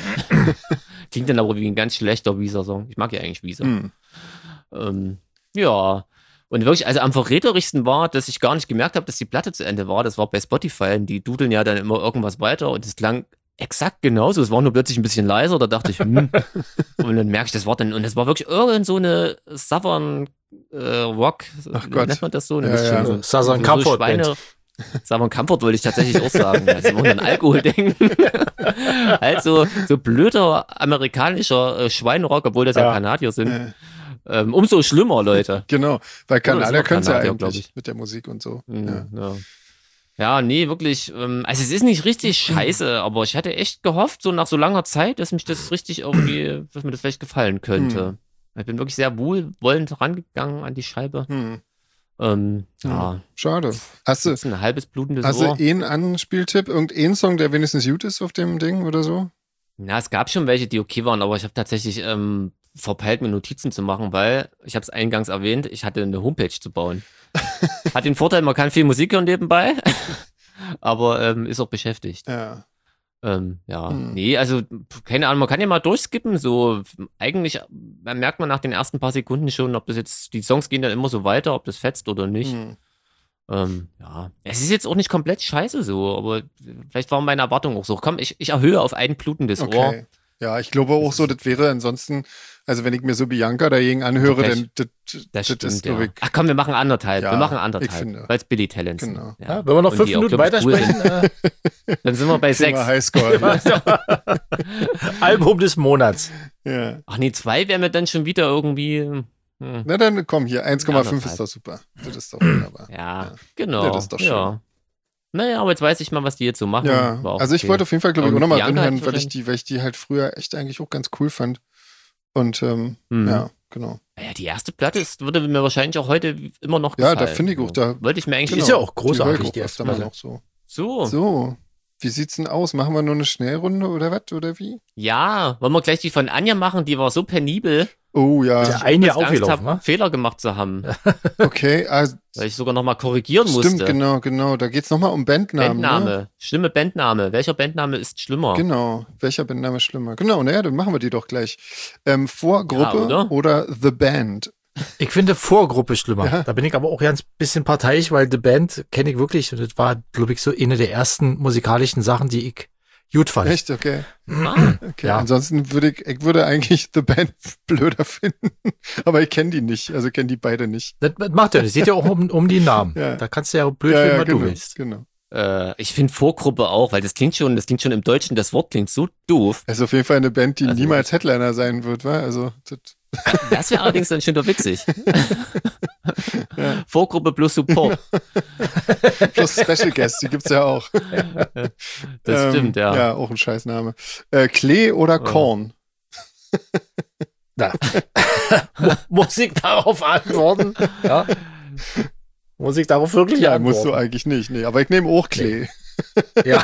Klingt dann aber wie ein ganz schlechter Weezer-Song. Ich mag ja eigentlich Weezer. Hm. Ähm, ja. Und wirklich, also am verräterischsten war, dass ich gar nicht gemerkt habe, dass die Platte zu Ende war. Das war bei Spotify. Und die dudeln ja dann immer irgendwas weiter und es klang exakt genauso. Es war nur plötzlich ein bisschen leiser. Da dachte ich, hm. Und dann merke ich das Wort dann. Und es war wirklich irgend so eine Southern äh, Rock. Ach wie Gott. nennt man das so? Ein Ja, bisschen ja. so, Southern so Comfort Schweine. Southern Comfort wollte ich tatsächlich auch sagen. Also immer an Alkohol denken. halt so, so blöder amerikanischer äh, Schweinerock, obwohl das ja, Ja. Kanadier sind. Äh, Ähm, umso schlimmer, Leute. genau, weil Ja, das Kanadier war können ja Kanadier, glaub eigentlich ich. mit der Musik und so. Mhm, Ja. Ja. ja, nee, wirklich. Ähm, also es ist nicht richtig scheiße, aber ich hatte echt gehofft, so nach so langer Zeit, dass mich das richtig irgendwie, dass mir das vielleicht gefallen könnte. Ich bin wirklich sehr wohlwollend rangegangen an die Scheibe. Hm. Ähm, ja, Schade. Hast du, das ist ein halbes blutendes hast du Ohr. einen Anspieltipp? Irgendeinen Song, der wenigstens gut ist auf dem Ding oder so? Ja, es gab schon welche, die okay waren, aber ich habe tatsächlich ähm, verpeilt, mir Notizen zu machen, weil, ich habe es eingangs erwähnt, ich hatte eine Homepage zu bauen. Hat den Vorteil, man kann viel Musik hören nebenbei, aber ähm, ist auch beschäftigt. Ja. Ähm, ja, Hm. nee, also keine Ahnung, man kann ja mal durchskippen, so eigentlich man merkt man nach den ersten paar Sekunden schon, ob das jetzt, die Songs gehen dann immer so weiter, ob das fetzt oder nicht. Hm. Ähm, ja, es ist jetzt auch nicht komplett scheiße so, aber vielleicht waren meine Erwartungen auch so. Komm, ich, ich erhöhe auf ein blutendes Ohr. Okay. Ja, ich glaube auch so, das wäre ansonsten, also wenn ich mir so Bianca dagegen anhöre, Pech. dann das, Das das stimmt, ist, ja. glaube ich, Ach komm, wir machen anderthalb. Ja, wir machen ich anderthalb, finde. weil es Billy Talents sind. Genau. Ja, wenn wir noch Und fünf die auch, Minuten glaub ich, cool weitersprechen, äh, Dann sind wir bei Thema sechs. Highscore. Album des Monats. ja. Ach nee, zwei wäre mir dann schon wieder irgendwie, Hm. Na dann komm hier, eins Komma fünf Ja, ist doch super. Das ist doch wunderbar. Ja, Ja. genau. Ja, das ist doch schön. Ja. Naja, aber jetzt weiß ich mal, was die jetzt so machen. Ja, War auch also ich okay. wollte auf jeden Fall, glaube ich, Und auch nochmal Bianca reinhören, hat weil ich die, weil ich die halt früher echt eigentlich auch ganz cool fand. Und ähm, Mhm. ja, genau. Ja, die erste Platte ist, würde mir wahrscheinlich auch heute immer noch Ja, gefallen. da finde ich auch, da Wollte ich mir eigentlich genau, ist ja auch die höre großartig, ich auch die öfter erste mal Platte. noch so. so. So, wie sieht's denn aus? Machen wir nur eine Schnellrunde oder was? Oder wie? Ja, wollen wir gleich die von Anja machen? Die war so penibel, Oh ja, Der ein Jahr dass ich Angst aufgelaufen, hab, ne? Fehler gemacht zu haben. okay. Also, Weil ich sogar nochmal korrigieren musste. stimmt, genau, genau. Da geht's nochmal um Bandnamen. Bandname. Ne? Schlimme Bandname. Welcher Bandname ist schlimmer? Genau. Welcher Bandname ist schlimmer? Genau, naja, dann machen wir die doch gleich. Ähm, Vorgruppe Ja, oder? oder The Band? Ich finde Vorgruppe schlimmer. Ja. Da bin ich aber auch ganz bisschen parteiisch, weil The Band kenne ich wirklich und das war, glaube ich, so eine der ersten musikalischen Sachen, die ich gut fand. Echt? Okay. Ah, Okay. Ja. Ansonsten würde ich, ich würde eigentlich The Band blöder finden. Aber ich kenne die nicht. Also kenne die beide nicht. Das, das macht ja nicht. Es geht ja auch um, um die Namen. Ja. Da kannst du ja blöd ja, finden, ja, was genau, du willst. genau. äh, ich finde Vorgruppe auch, weil das klingt schon, das klingt schon im Deutschen, das Wort klingt so doof. Das ist auf jeden Fall eine Band, die Also- niemals Headliner sein wird, wa? Also, das, Das wäre allerdings dann schon wieder witzig. Vorgruppe plus Support. plus Special Guest, die gibt's ja auch. Das Ähm, stimmt, ja. Ja, auch ein Scheißname. Äh, Klee oder Korn? Na. Mu- Muss ich darauf antworten? Ja. Muss ich darauf wirklich Ja, antworten? musst du eigentlich nicht. Nee, aber ich nehme auch Klee. Ja.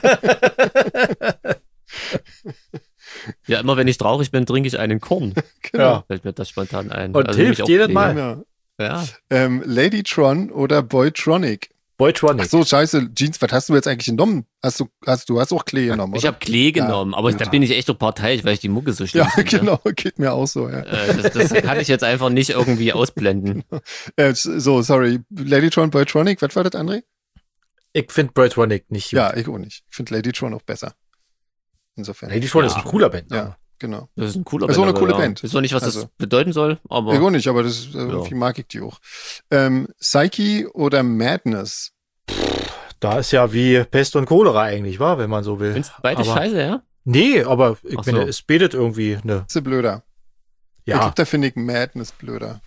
Ja, immer wenn ich traurig bin, trinke ich einen Korn. Genau. Ja. Fällt mir das spontan ein. Und Also nehme hilft ich auch jedes Klee. Mal. Genau. Ja. Ähm, Ladytron oder Boytronic? Boytronic. Ach so, scheiße. Jeans, was hast du jetzt eigentlich genommen? Hast du, hast du hast auch Klee genommen, Ich oder? habe Klee genommen, aber Ja. da bin ich echt doch parteiisch, weil ich die Mucke so schlimm Ja, finde. genau. Geht mir auch so, ja. Äh, das, das kann ich jetzt einfach nicht irgendwie ausblenden. Äh, so, sorry. Ladytron, Boytronic, was war das, André? Ich finde Boytronic nicht gut. Ja, ich auch nicht. Ich finde Ladytron auch besser. Insofern. Ladytron Ja. ist ein cooler Band. Ja, genau. Das ist ein cooler Das ist auch eine aber coole ja. Band. Ich weiß auch nicht, was Also- das bedeuten soll, aber Ich auch nicht, aber das ist, äh, irgendwie mag ich die auch. Ähm, Psyche oder Madness? Da ist ja wie Pest und Cholera eigentlich, war, wenn man so will. findest du beide aber, scheiße, ja? Nee, aber ich Ach finde, so. es betet irgendwie eine. Ist sie blöder? Ich Ja, glaube, da finde ich Madness blöder.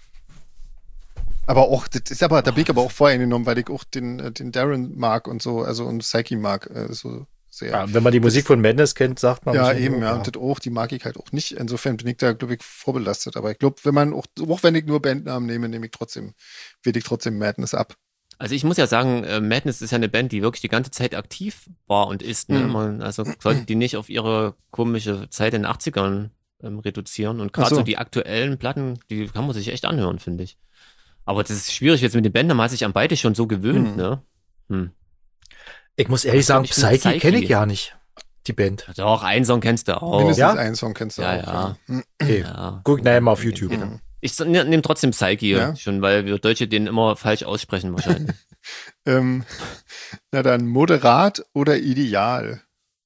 Aber auch, das ist aber, da bin ich aber auch voreingenommen, weil ich auch den, äh, den Darren mag und so, also und Psyche mag, äh, so sehr. ja, wenn man die Musik von Madness kennt, sagt man. Ja, wahrscheinlich eben, auch, ja. Und das auch, die mag ich halt auch nicht. Insofern bin ich da, glaube ich, vorbelastet. Aber ich glaube, wenn man auch, auch wenn ich nur Bandnamen nehme, nehme ich trotzdem, wähle ich trotzdem Madness ab. Also ich muss ja sagen, äh, Madness ist ja eine Band, die wirklich die ganze Zeit aktiv war und ist. Ne? Mhm. Man, also sollte die nicht auf ihre komische Zeit in den achtzigern ähm, reduzieren. Und gerade Ach so. so die aktuellen Platten, die kann man sich echt anhören, finde ich. Aber das ist schwierig jetzt mit den Bänden, man hat sich an beide schon so gewöhnt, Mhm. ne? Hm. Ich muss ehrlich sagen, Ich find Psyche kenne ich Psyche. ja nicht. Die Band. Doch, einen Song kennst du auch. Mindestens Ja? einen Song kennst du Ja, auch. ja. Ja. Okay. Ja. Guck nachher mal auf YouTube. Ich so- ne- nehme trotzdem Psyche, Ja? schon, weil wir Deutsche den immer falsch aussprechen wahrscheinlich. Ähm, na dann, moderat oder ideal?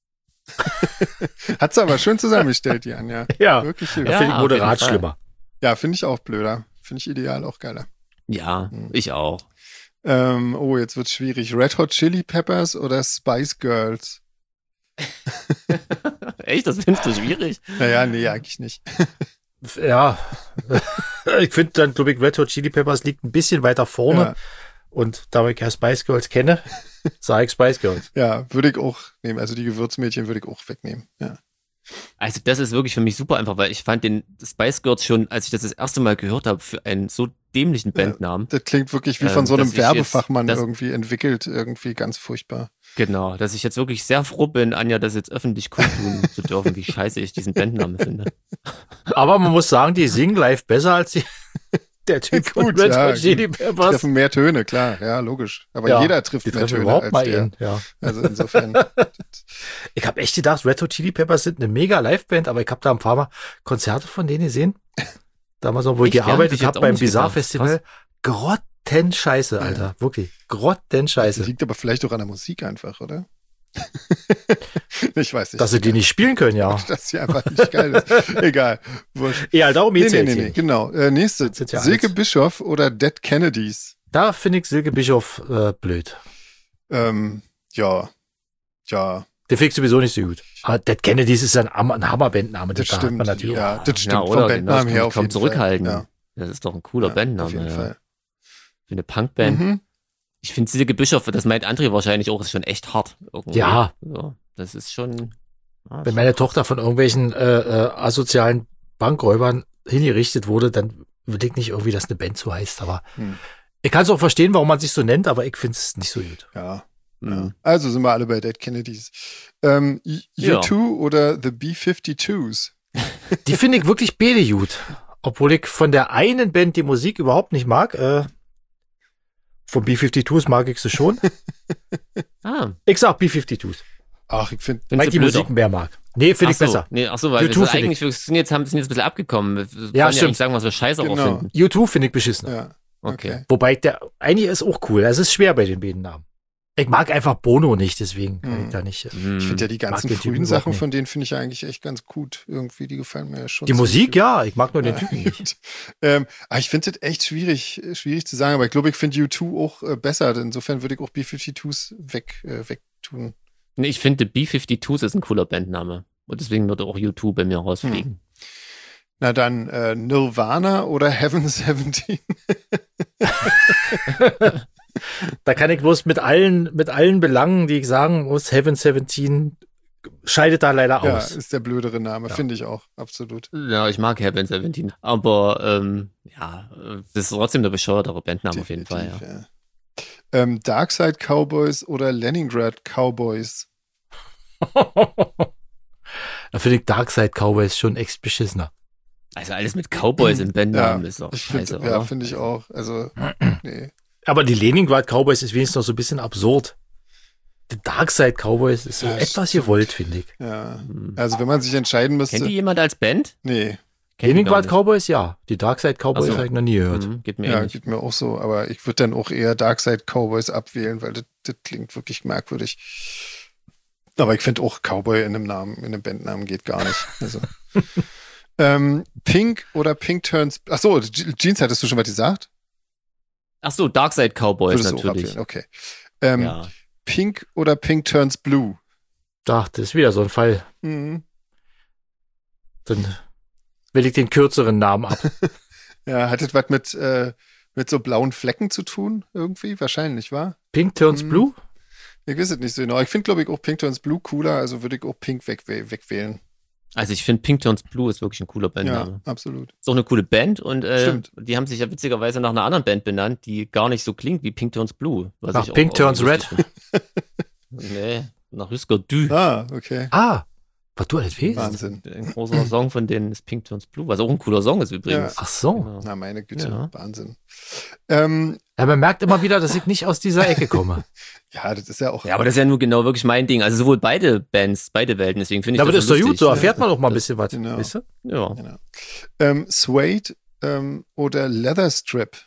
Hat's aber schön zusammengestellt, Jan, ja. Ja, Wirklich da schön. Ja, Ja, finde ich auf moderat jeden Fall. schlimmer. ja finde ich auch blöder. Finde ich ideal auch geiler. Ja, Hm. ich auch. Ähm, oh, jetzt wird's schwierig. Red Hot Chili Peppers oder Spice Girls? Echt, das findest du schwierig? Naja, nee, eigentlich nicht. Ja, ich finde dann, glaube ich, Red Hot Chili Peppers liegt ein bisschen weiter vorne. Ja, Und da ich ja Spice Girls kenne, sage ich Spice Girls. ja, würde ich auch nehmen. Also die Gewürzmädchen würde ich auch wegnehmen. Ja. Also das ist wirklich für mich super einfach, weil ich fand den Spice Girls schon, als ich das das erste Mal gehört habe, für einen so dämlichen Bandnamen. Das klingt wirklich wie Ähm, von so einem dass ich jetzt- Werbefachmann das- irgendwie entwickelt. Irgendwie ganz furchtbar. Genau, dass ich jetzt wirklich sehr froh bin, Anja, das jetzt öffentlich kundtun zu dürfen, wie scheiße ich diesen Bandnamen finde. Aber man muss sagen, die singen live besser als die, der Typ von Gut, Red ja, Hot Chili Peppers. Treffen mehr Töne, klar. Ja, logisch. Aber Ja, jeder trifft Die mehr treffen Töne überhaupt als mal der. ihn. Ja. Also insofern. Ich habe echt gedacht, Red Hot Chili Peppers sind eine mega Liveband, aber ich habe da ein paar Mal Konzerte von denen gesehen. Damals noch, wo ich Echt? Ja, gearbeitet hätte ich habe jetzt auch beim nicht Bizarre gedacht. Festival. Grottenscheiße, Alter. Wirklich. Grottenscheiße. Das liegt aber vielleicht auch an der Musik einfach, oder? Ich weiß nicht. Dass sie die nicht spielen können, ja. Dass sie einfach nicht geil ist. Egal. Wurscht. Ja, darum Nee, geht's nee, ja nee, jetzt nee, hier. genau. Äh, nächste. sind ja Silke alles- Bischof oder Dead Kennedys? Da finde ich Silke Bischof äh, blöd. Ähm, ja. Ja, Den finde ich sowieso nicht so gut. Aber Dead Kennedys ist ein, Ham- ein Hammerbandname. das Da hat man stimmt. natürlich Ja, das stimmt. Ja, oder? Vom Bandnamen Genau, her auf kaum jeden zurückhalten. Fall. Ja. Das ist doch ein cooler Ja, Bandname. auf jeden ja. Fall. Für eine Punkband. Mhm. Ich finde Silke Bischof, das meint André wahrscheinlich auch, ist schon echt hart. Irgendwie. Ja. So, das ist schon. Ja, Wenn meine Tochter von irgendwelchen äh, äh, asozialen Bankräubern hingerichtet wurde, dann will ich nicht irgendwie, dass eine Band so heißt. Aber Hm. ich kann es auch verstehen, warum man sich so nennt, aber ich finde es nicht so gut. Ja. Mhm. Ja. Also sind wir alle bei Dead Kennedys. Ähm, U Ja. zwei oder The B fünfundfünfzig's? Die finde ich wirklich beide gut. Obwohl ich von der einen Band die Musik überhaupt nicht mag. Äh, von B fünfundfünfzig's mag ich sie schon. Ah, Ich sag B fünfundfünfzig's, Ach, ich finde, weil findest ich die du blöd Musik auch? mehr mag. Nee, finde ich Ach so, besser. Nee, ach so, weil U zwei wir find eigentlich, wir sind jetzt, haben, sind jetzt ein bisschen abgekommen. Wir wollen Ja, ja stimmt. eigentlich sagen, was wir scheiße Genau. auch finden. U zwei finde ich beschissener. ja. Okay. Okay. Wobei ich der, eigentlich ist auch cool. Es ist schwer bei den beiden Namen. Ich mag einfach Bono nicht, deswegen kann Hm. ich da nicht. äh, Hm. Ich finde ja die ganzen den Typen frühen überhaupt Sachen nicht. von denen finde ich ja eigentlich echt ganz gut. Irgendwie, die gefallen mir ja schon. Die ziemlich Musik, gut. ja, ich mag nur den Ja, Typen nicht. gut. ähm, aber ich finde das echt schwierig, äh, schwierig zu sagen, aber ich glaube, ich finde U zwei auch äh, besser. Insofern würde ich auch B fünfundfünfzig's weg, äh, wegtun. Nee, ich finde B fünfundfünfzig ist ein cooler Bandname. Und deswegen würde auch U zwei bei mir rausfliegen. Na dann äh, Nirvana oder Heaven siebzehn? Da kann ich bloß mit allen, mit allen Belangen, die ich sagen muss, Heaven siebzehn scheidet da leider Ja, aus. ist der blödere Name, Ja. finde ich auch, absolut. Ja, ich mag Heaven siebzehn. Aber ähm, ja, äh, das ist trotzdem der bescheuertere Bandname auf jeden Fall. Ja. Definitiv, ja. Ähm, Darkside Cowboys oder Leningrad Cowboys? Da finde ich Darkside Cowboys schon echt beschissener. Also alles mit Cowboys im Bandnamen Ja, ist doch Ich scheiße, find, ja, oder? finde ich auch. Also, nee. Aber die Leningrad Cowboys ist wenigstens noch so ein bisschen absurd. Die Darkside Cowboys ist so Ja, etwas stimmt. gewollt, finde ich. Ja. Hm. Also, wenn man sich entscheiden müsste. Kennt die jemand als Band? Nee, Kennt die gar Leningrad nicht. Cowboys, ja. Die Darkside Cowboys Ach so. habe ich noch nie gehört. Mhm, geht mir ja, ähnlich. geht mir auch so. Aber ich würde dann auch eher Darkside Cowboys abwählen, weil das, das klingt wirklich merkwürdig. Aber ich finde auch Cowboy in einem Namen, in einem Bandnamen geht gar nicht. Also. ähm, Pink oder Pink Turns. Ach so, Jeans hattest du schon was gesagt? Ach so, Darkside Cowboys Würdest du auch natürlich. abwählen, okay. Ähm, Ja. Pink oder Pink Turns Blue? Ach, das ist wieder so ein Fall. Mhm. Dann wähle ich den kürzeren Namen ab. Ja, hat das was mit, äh, mit so blauen Flecken zu tun? Irgendwie? Wahrscheinlich, wa? Pink Turns Hm. Blue? Ich weiß es nicht so genau. Ich finde, glaube ich, auch Pink Turns Blue cooler, also würde ich auch Pink wegwäh- wegwählen. Also ich finde Pink Turns Blue ist wirklich ein cooler Bandname. Ja, absolut. Ist auch eine coole Band und äh, Stimmt. die haben sich ja witzigerweise nach einer anderen Band benannt, die gar nicht so klingt wie Pink Turns Blue. Was Nach ich auch Pink Turns irgendwie lustig finde. Nee, nach Husker Du. Ah, okay. Ah, was du alles weißt? Wahnsinn. Ein großer Song von denen ist Pink Turns Blue, was auch ein cooler Song ist übrigens. Ach so. Genau. Na, meine Güte, Ja. Wahnsinn. Ähm, Ja, man merkt immer wieder, dass ich nicht aus dieser Ecke komme. ja, das ist ja auch. Ja, aber das ist ja nur genau wirklich mein Ding. Also sowohl beide Bands, beide Welten, deswegen finde ich Ja, aber das das ist doch gut, so lustig. erfährt man auch mal ein bisschen was. Genau. Weißt du? Ja. Genau. Ähm, Suede ähm, oder Leatherstrip?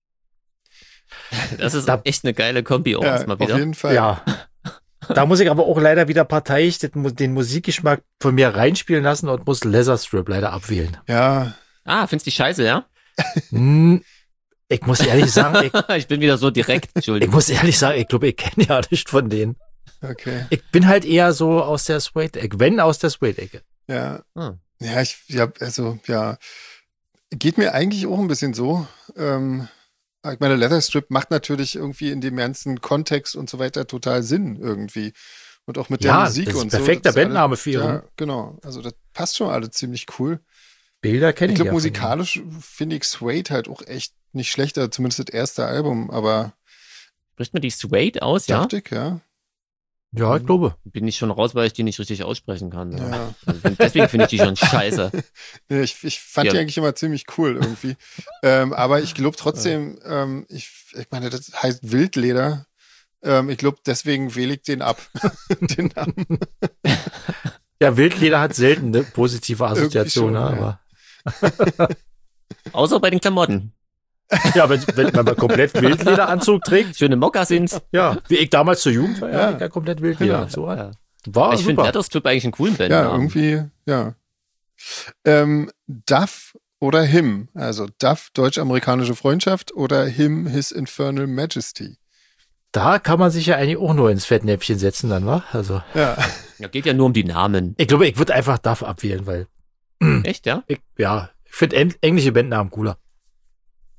Das ist Da- echt eine geile Kombi auch Ja, erstmal auf wieder. jeden Fall. Ja. Da muss ich aber auch leider wieder parteiisch den, Mu- den Musikgeschmack von mir reinspielen lassen und muss Leatherstrip leider abwählen. Ja, Ah, findest du die scheiße, ja? Hm, ich muss ehrlich sagen, ich, ich bin wieder so direkt, ich Entschuldigung. muss ehrlich sagen, ich glaube, ich kenne ja nicht von denen. okay. Ich bin halt eher so aus der Suede-Ecke, wenn aus der Suede-Ecke. Ja. Hm. Ja, ich, ja, also, ja. Geht mir eigentlich auch ein bisschen so. Ähm, ich meine, Leatherstrip macht natürlich irgendwie in dem ganzen Kontext und so weiter total Sinn irgendwie. Und auch mit der Ja, Musik das ist und so. perfekter das ist Bandname alles- für ihren- Ja, genau. Also, das passt schon alle ziemlich cool. Bilder kenne Ich ich, glaube, ja von denen. musikalisch finde ich Suede halt auch echt nicht schlechter, zumindest das erste Album, aber Spricht man die Suede aus, ja? dachte ich, ja. Ja, ich glaube. Bin ich schon raus, weil ich die nicht richtig aussprechen kann. Ja. Ja. Also, deswegen finde ich die schon scheiße. Nee, ich, ich fand Ja. die eigentlich immer ziemlich cool irgendwie. ähm, aber ich glaube trotzdem, ähm, ich, ich meine, das heißt Wildleder. Ähm, ich glaube, deswegen wähle ich den ab. den Namen. Ja, Wildleder hat selten eine positive Assoziation, Irgendwie schon, aber Außer bei den Klamotten. ja, wenn, wenn man mal komplett Wildlederanzug trägt, Schöne Mokassins. ja, wie ich damals zur Jugend war, ja, Ja. ja. Ich ja komplett Wildlederanzug an. Ja. War Ich finde super. Leatherstrip eigentlich einen coolen Band. Ja, irgendwie, ja. Ähm, Duff oder Him? Also Duff, deutsch-amerikanische Freundschaft oder Him, His Infernal Majesty? Da kann man sich ja eigentlich auch nur ins Fettnäpfchen setzen dann, wa? Also, Ja, Ja, geht ja nur um die Namen. ich glaube, ich würde einfach Duff abwählen, weil Echt, ja? ich, ja, ich finde eng- englische Bandnamen cooler.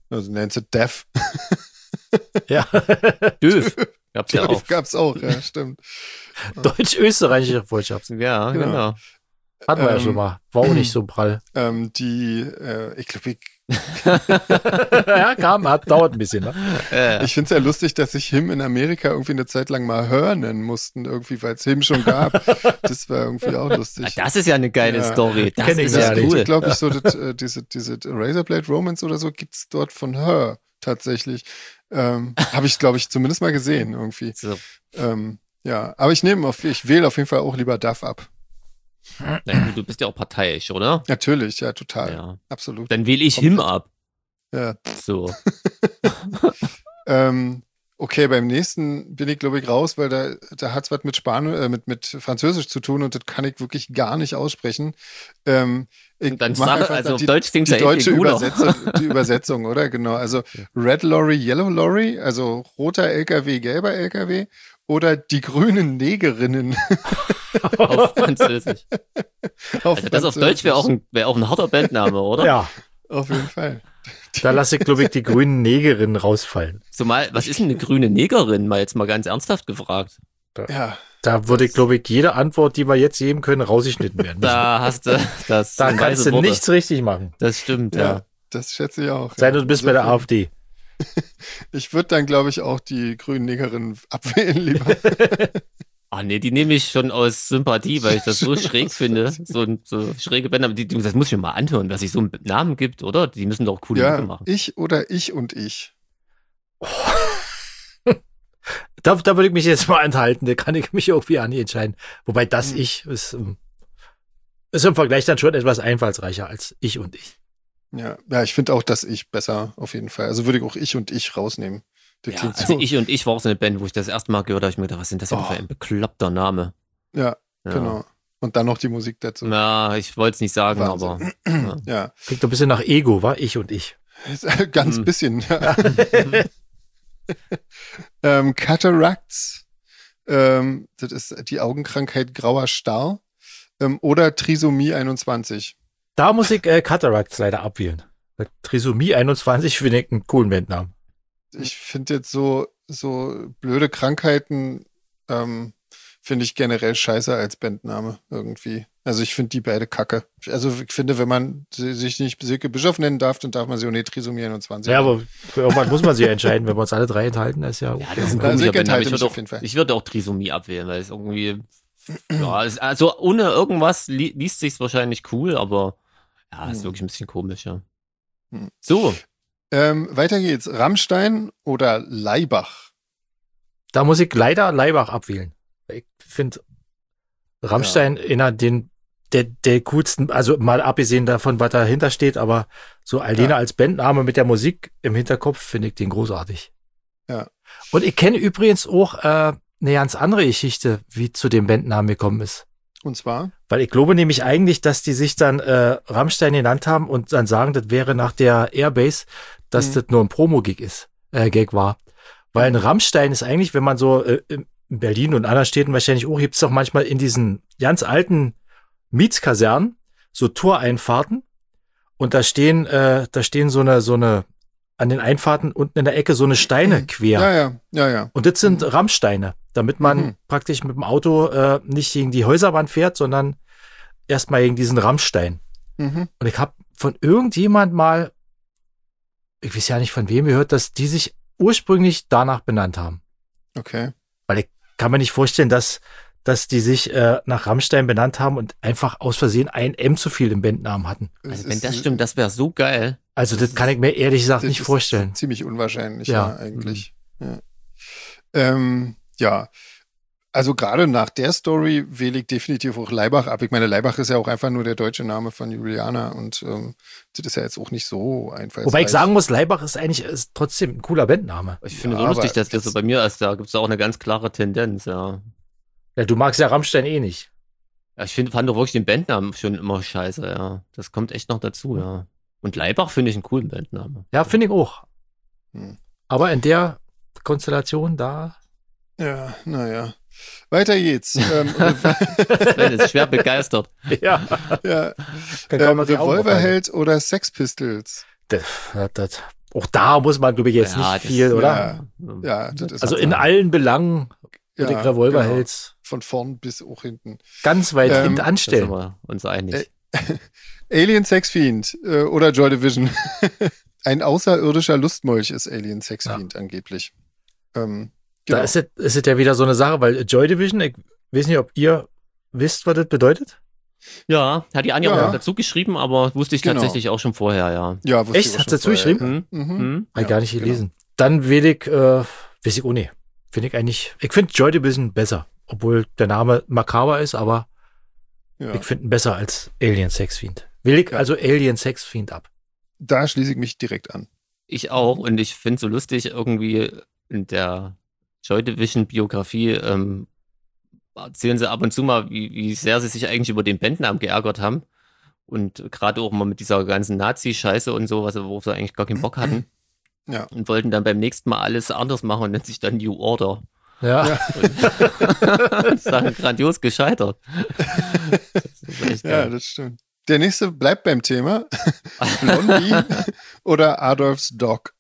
Also nennt sie Deaf. Ja. Döf. Gab's ja auch. Gab's auch, ja, stimmt. Deutsch-österreichische Freundschaft. Ja, Genau. genau. Hatten wir ja Ähm, schon mal. War auch nicht so prall. Ähm, die, äh, ich glaube, ich, Ja, kam, hat, dauert ein bisschen, ne? Äh, ich finde es ja lustig, dass sich Him in Amerika irgendwie eine Zeit lang mal Hör nennen mussten, irgendwie, weil es Him schon gab. Das war irgendwie auch lustig. ah, das ist ja eine geile Ja. Story. Das Kenn ich ist gar ja nicht. cool. glaube ich, so das, äh, diese, diese Razorblade Romance oder so gibt's dort von Her tatsächlich. Ähm, Habe ich, glaube ich, zumindest mal gesehen irgendwie. So. Ähm, ja, aber ich nehme auf, ich wähle auf jeden Fall auch lieber Duff ab. Na gut, du bist ja auch parteiisch, oder? Natürlich, ja, total. Ja. Absolut. Dann wähle ich Him ab. Ja. So. Ähm, okay, beim nächsten bin ich, glaube ich, raus, weil da, da hat's was mit Spanisch, äh, mit, mit Französisch zu tun und das kann ich wirklich gar nicht aussprechen. Ähm, ich Und dann mach sag, einfach also auf die, Deutsch klingt die ja eh deutsche viel cooler. Übersetzung, die Übersetzung, oder? Genau. Also Red Lorry, Yellow Lorry, also roter L K W, gelber L K W oder die grünen Negerinnen. Auf Französisch. auf Also das auf Deutsch wäre auch, ein, wär auch ein harter Bandname, oder? Ja, Auf jeden Fall. da lasse ich, glaube ich, die grünen Negerinnen rausfallen. Zumal, was ist denn eine grüne Negerin? Mal jetzt mal ganz ernsthaft gefragt. Ja. Da würde, glaube ich, jede Antwort, die wir jetzt geben können, rausgeschnitten werden. Da hast du das. da sind kannst weise du Worte. nichts richtig machen. Das stimmt, Ja, ja. das schätze ich auch. Sei ja. denn, du bist bei der Insofern- AfD. Ich würde dann, glaube ich, auch die grünen Negerinnen abwählen lieber. Ah nee, die nehme ich schon aus Sympathie, weil ich das so schräg finde. So, ein- so schräge Bänder. Die, die, das muss ich mir mal anhören, was sich so einen Namen gibt, oder? Die müssen doch coole Mucke Ja, machen. ich oder ich und ich. Da, da würde ich mich jetzt mal enthalten. Da kann ich mich irgendwie auch nicht entscheiden. Wobei das Hm. Ich ist, ähm, ist im Vergleich dann schon etwas einfallsreicher als ich und ich. Ja, ja, ich finde auch das Ich besser, auf jeden Fall. Also würde ich auch ich und ich rausnehmen. Das Ja, klingt also so. ich und ich war auch so eine Band, wo ich das erste Mal gehört habe, ich mir gedacht, was sind das denn Oh. für ein bekloppter Name? Ja, Ja. genau. Und dann noch die Musik dazu. Ja, ich wollte es nicht sagen, Wahnsinn. aber ja. Ja, Klingt doch ein bisschen nach Ego, war ich und ich. ganz Hm. bisschen. Ja. ähm, Cataracts, ähm, das ist die Augenkrankheit grauer Star. Ähm, oder Trisomie einundzwanzig. Da muss ich äh, Cataracts leider abwählen. Trisomie einundzwanzig finde ich einen coolen Bandnamen. Ich finde jetzt so, so blöde Krankheiten, ähm, finde ich generell scheiße als Bandname irgendwie. Also ich finde die beide kacke. Also ich finde, wenn man si- sich nicht Silke Bischof nennen darf, dann darf man sie auch nicht Trisomie einundzwanzig. Ja, aber für irgendwann muss man sich ja entscheiden, wenn wir uns alle drei enthalten. Das ist ja, Ja, das ist ein Also komischer ich Band, aber enthalte ich mich würde auf auch, jeden Fall. ich würde auch Trisomie abwählen, weil es irgendwie, ja, es, also ohne irgendwas li liest sich's wahrscheinlich cool, aber ja, ist Hm. wirklich ein bisschen komisch, ja. Hm. So, Ähm, weiter geht's. Rammstein oder Laibach? da muss ich leider Laibach abwählen. Ich finde Rammstein einer den der, der coolsten, also mal abgesehen davon, was dahinter steht, aber so Alena Ja. als Bandname mit der Musik im Hinterkopf finde ich den großartig. Ja. Und ich kenne übrigens auch äh, eine ganz andere Geschichte, wie zu dem Bandnamen gekommen ist. Und zwar? Weil ich glaube nämlich eigentlich, dass die sich dann äh, Rammstein genannt haben und dann sagen, das wäre nach der Airbase, dass Mhm. das nur ein Promo-Gig ist, äh, Gag war. Weil ein Rammstein ist eigentlich, wenn man so äh, in Berlin und anderen Städten wahrscheinlich auch, gibt es doch manchmal in diesen ganz alten Mietskasernen so Toreinfahrten und da stehen, äh, da stehen so eine, so eine, an den Einfahrten unten in der Ecke so eine Steine quer. Ja, ja, ja, ja. Und das sind Rammsteine, damit man Mhm. praktisch mit dem Auto äh, nicht gegen die Häuserwand fährt, sondern erstmal gegen diesen Rammstein. Mhm. Und ich habe von irgendjemand mal, ich weiß ja nicht von wem gehört, dass die sich ursprünglich danach benannt haben. Okay. Weil ich kann mir nicht vorstellen, dass, dass die sich äh, nach Rammstein benannt haben und einfach aus Versehen ein M zu viel im Bandnamen hatten. Es also wenn ist- das stimmt, das wäre so geil. Also das kann ich mir ehrlich gesagt das nicht ist vorstellen. Ziemlich unwahrscheinlich, Ja. ja, eigentlich. Ja. Ähm, ja. Also gerade nach der Story wähle ich definitiv auch Laibach ab. Ich meine, Laibach ist ja auch einfach nur der deutsche Name von Juliana und ähm, das ist ja jetzt auch nicht so einfallsreich. Wobei ich sagen muss, Leibach ist eigentlich ist trotzdem ein cooler Bandname. Ich finde Ja, so lustig, aber dass das so jetzt- bei mir ist, da gibt es auch eine ganz klare Tendenz, ja. Ja, du magst ja Rammstein eh nicht. Ja, ich finde, fand doch wirklich den Bandnamen schon immer scheiße, ja. Das kommt echt noch dazu, ja. Und Laibach finde ich einen coolen Bandnamen. Ja, finde ich auch. Hm. Aber in der Konstellation da. Ja, naja. Weiter geht's. ähm, Sven ist schwer begeistert. Ja. ja. Kann kaum ähm, noch die Augen Revolverheld oder Sex Pistols? Das, das, auch da muss man, glaube ich, jetzt Ja, nicht das- viel, oder? Ja, ja, das ist Also halt in so. allen Belangen, wo Ja, der Revolver genau. hält, Von vorn bis auch hinten. ganz weit Ähm, hinten Da sind anstellen. wir uns einig. Äh, Alien Sex Fiend äh, oder Joy Division. Ein außerirdischer Lustmolch ist Alien Sex Ja. Fiend angeblich. Ähm, Da genau. ist es, ist es ja wieder so eine Sache, weil Joy Division, ich weiß nicht, ob ihr wisst, was das bedeutet. Ja, hat die Anja Ja. auch dazu geschrieben, aber wusste ich Genau. tatsächlich auch schon vorher, ja. ja, wusste Echt? ich auch Hat schon sie zugeschrieben? vorher, Hm? ja. Mhm. Hm? Habe ich Ja, gar nicht genau. gelesen. Dann will ich, äh, weiß ich auch nicht. Finde ich eigentlich, ich finde Joy Division besser. Obwohl der Name makaber ist, aber Ja. ich finde ihn besser als Alien Sex Fiend. Will ich Ja. also Alien Sex Fiend ab. Da schließe ich mich direkt an. Ich auch und ich finde so lustig irgendwie in der Joy Division Biografie ähm, erzählen sie ab und zu mal, wie, wie sehr sie sich eigentlich über den Bandnamen geärgert haben und gerade auch mal mit dieser ganzen Nazi-Scheiße und so, was sie- worauf sie eigentlich gar keinen Bock hatten Ja. und wollten dann beim nächsten Mal alles anders machen und nennt sich dann New Order. Ja. Ja. Das ist dann grandios gescheitert. Das ist echt Ja, geil. das stimmt. Der nächste bleibt beim Thema. Blondie oder Adolfs Dog.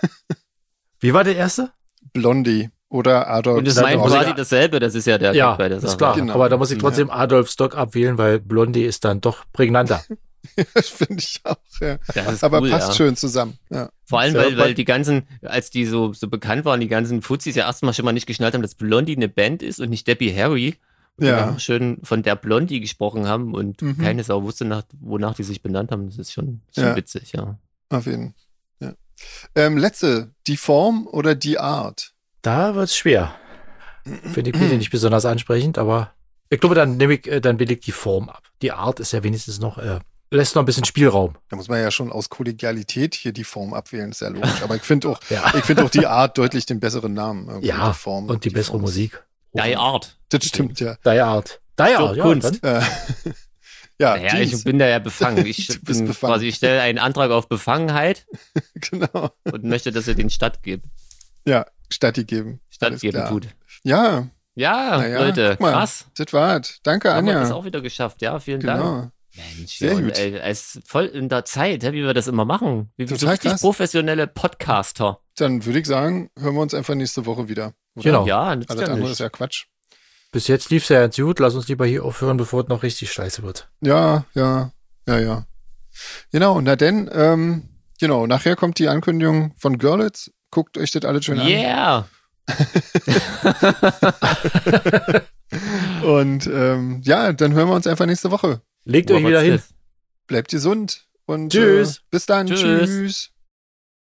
Wie war der erste? Blondie oder Adolfs Und es das meint muss quasi ich- dasselbe, das ist ja der Ja, Gag bei der ist Sache. klar. Genau. Aber da muss ich trotzdem Adolf Stock abwählen, weil Blondie ist dann doch prägnanter. Das finde ich auch, ja. Das ist Aber cool, passt ja. schön zusammen. Ja. Vor allem, Ja, weil, weil- weil die ganzen, als die so, so bekannt waren, die ganzen Fuzis ja erstmal schon mal nicht geschnallt haben, dass Blondie eine Band ist und nicht Debbie Harry. Und Ja. die dann schön von der Blondie gesprochen haben und Mhm. keine Sau wusste, nach, wonach die sich benannt haben. Das ist schon, schon Ja. witzig, ja. Auf jeden Fall. Ja. Ähm, letzte, die Form oder die Art? Da wird's schwer. Finde ich wieder nicht besonders ansprechend, aber ich glaube, dann nehme ich, äh, dann will ich die Form ab. Die Art ist ja wenigstens noch, äh, lässt noch ein bisschen Spielraum. Da muss man ja schon aus Kollegialität hier die Form abwählen, ist ja logisch. Aber ich finde auch, Ja. ich finde auch die Art deutlich den besseren Namen. Irgendwie. Ja, die Form, und die, bessere Form ist- Musik. Die Art. Das stimmt, ja. Die Art. Die Art, ja. Kunst. Dann, Äh, ja, Naja, Jeans. ich bin da ja befangen. Ich Du bist bin befangen. quasi, ich stelle einen Antrag auf Befangenheit Genau. und möchte, dass ihr den stattgebt. Ja, Statti geben. Alles Stattgeben klar. tut. Ja, Ja, Naja, Leute, guck mal. krass. das war's. Danke, Haben wir das Anja. auch wieder geschafft. Ja, vielen Dank. Genau. Mensch, Sehr ja, und, gut. ey, es ist voll in der Zeit, hä, wie wir das immer machen. Wie so Total richtig krass. professionelle Podcaster. Dann würde ich sagen, hören wir uns einfach nächste Woche wieder. Oder? Genau. Ja, das ist Alles ja andere nicht. ist ja Quatsch. bis jetzt lief's ja ganz gut. Lass uns lieber hier aufhören, bevor es noch richtig scheiße wird. Ja, ja, ja, ja. Genau, na denn, ähm, genau, nachher kommt die Ankündigung von Görlitz. Guckt euch das alles schön Yeah! an. Und ähm, ja, dann hören wir uns einfach nächste Woche. Legt euch wieder hin. What's this? Bleibt gesund und Tschüss. Äh, bis dann. Tschüss. Tschüss.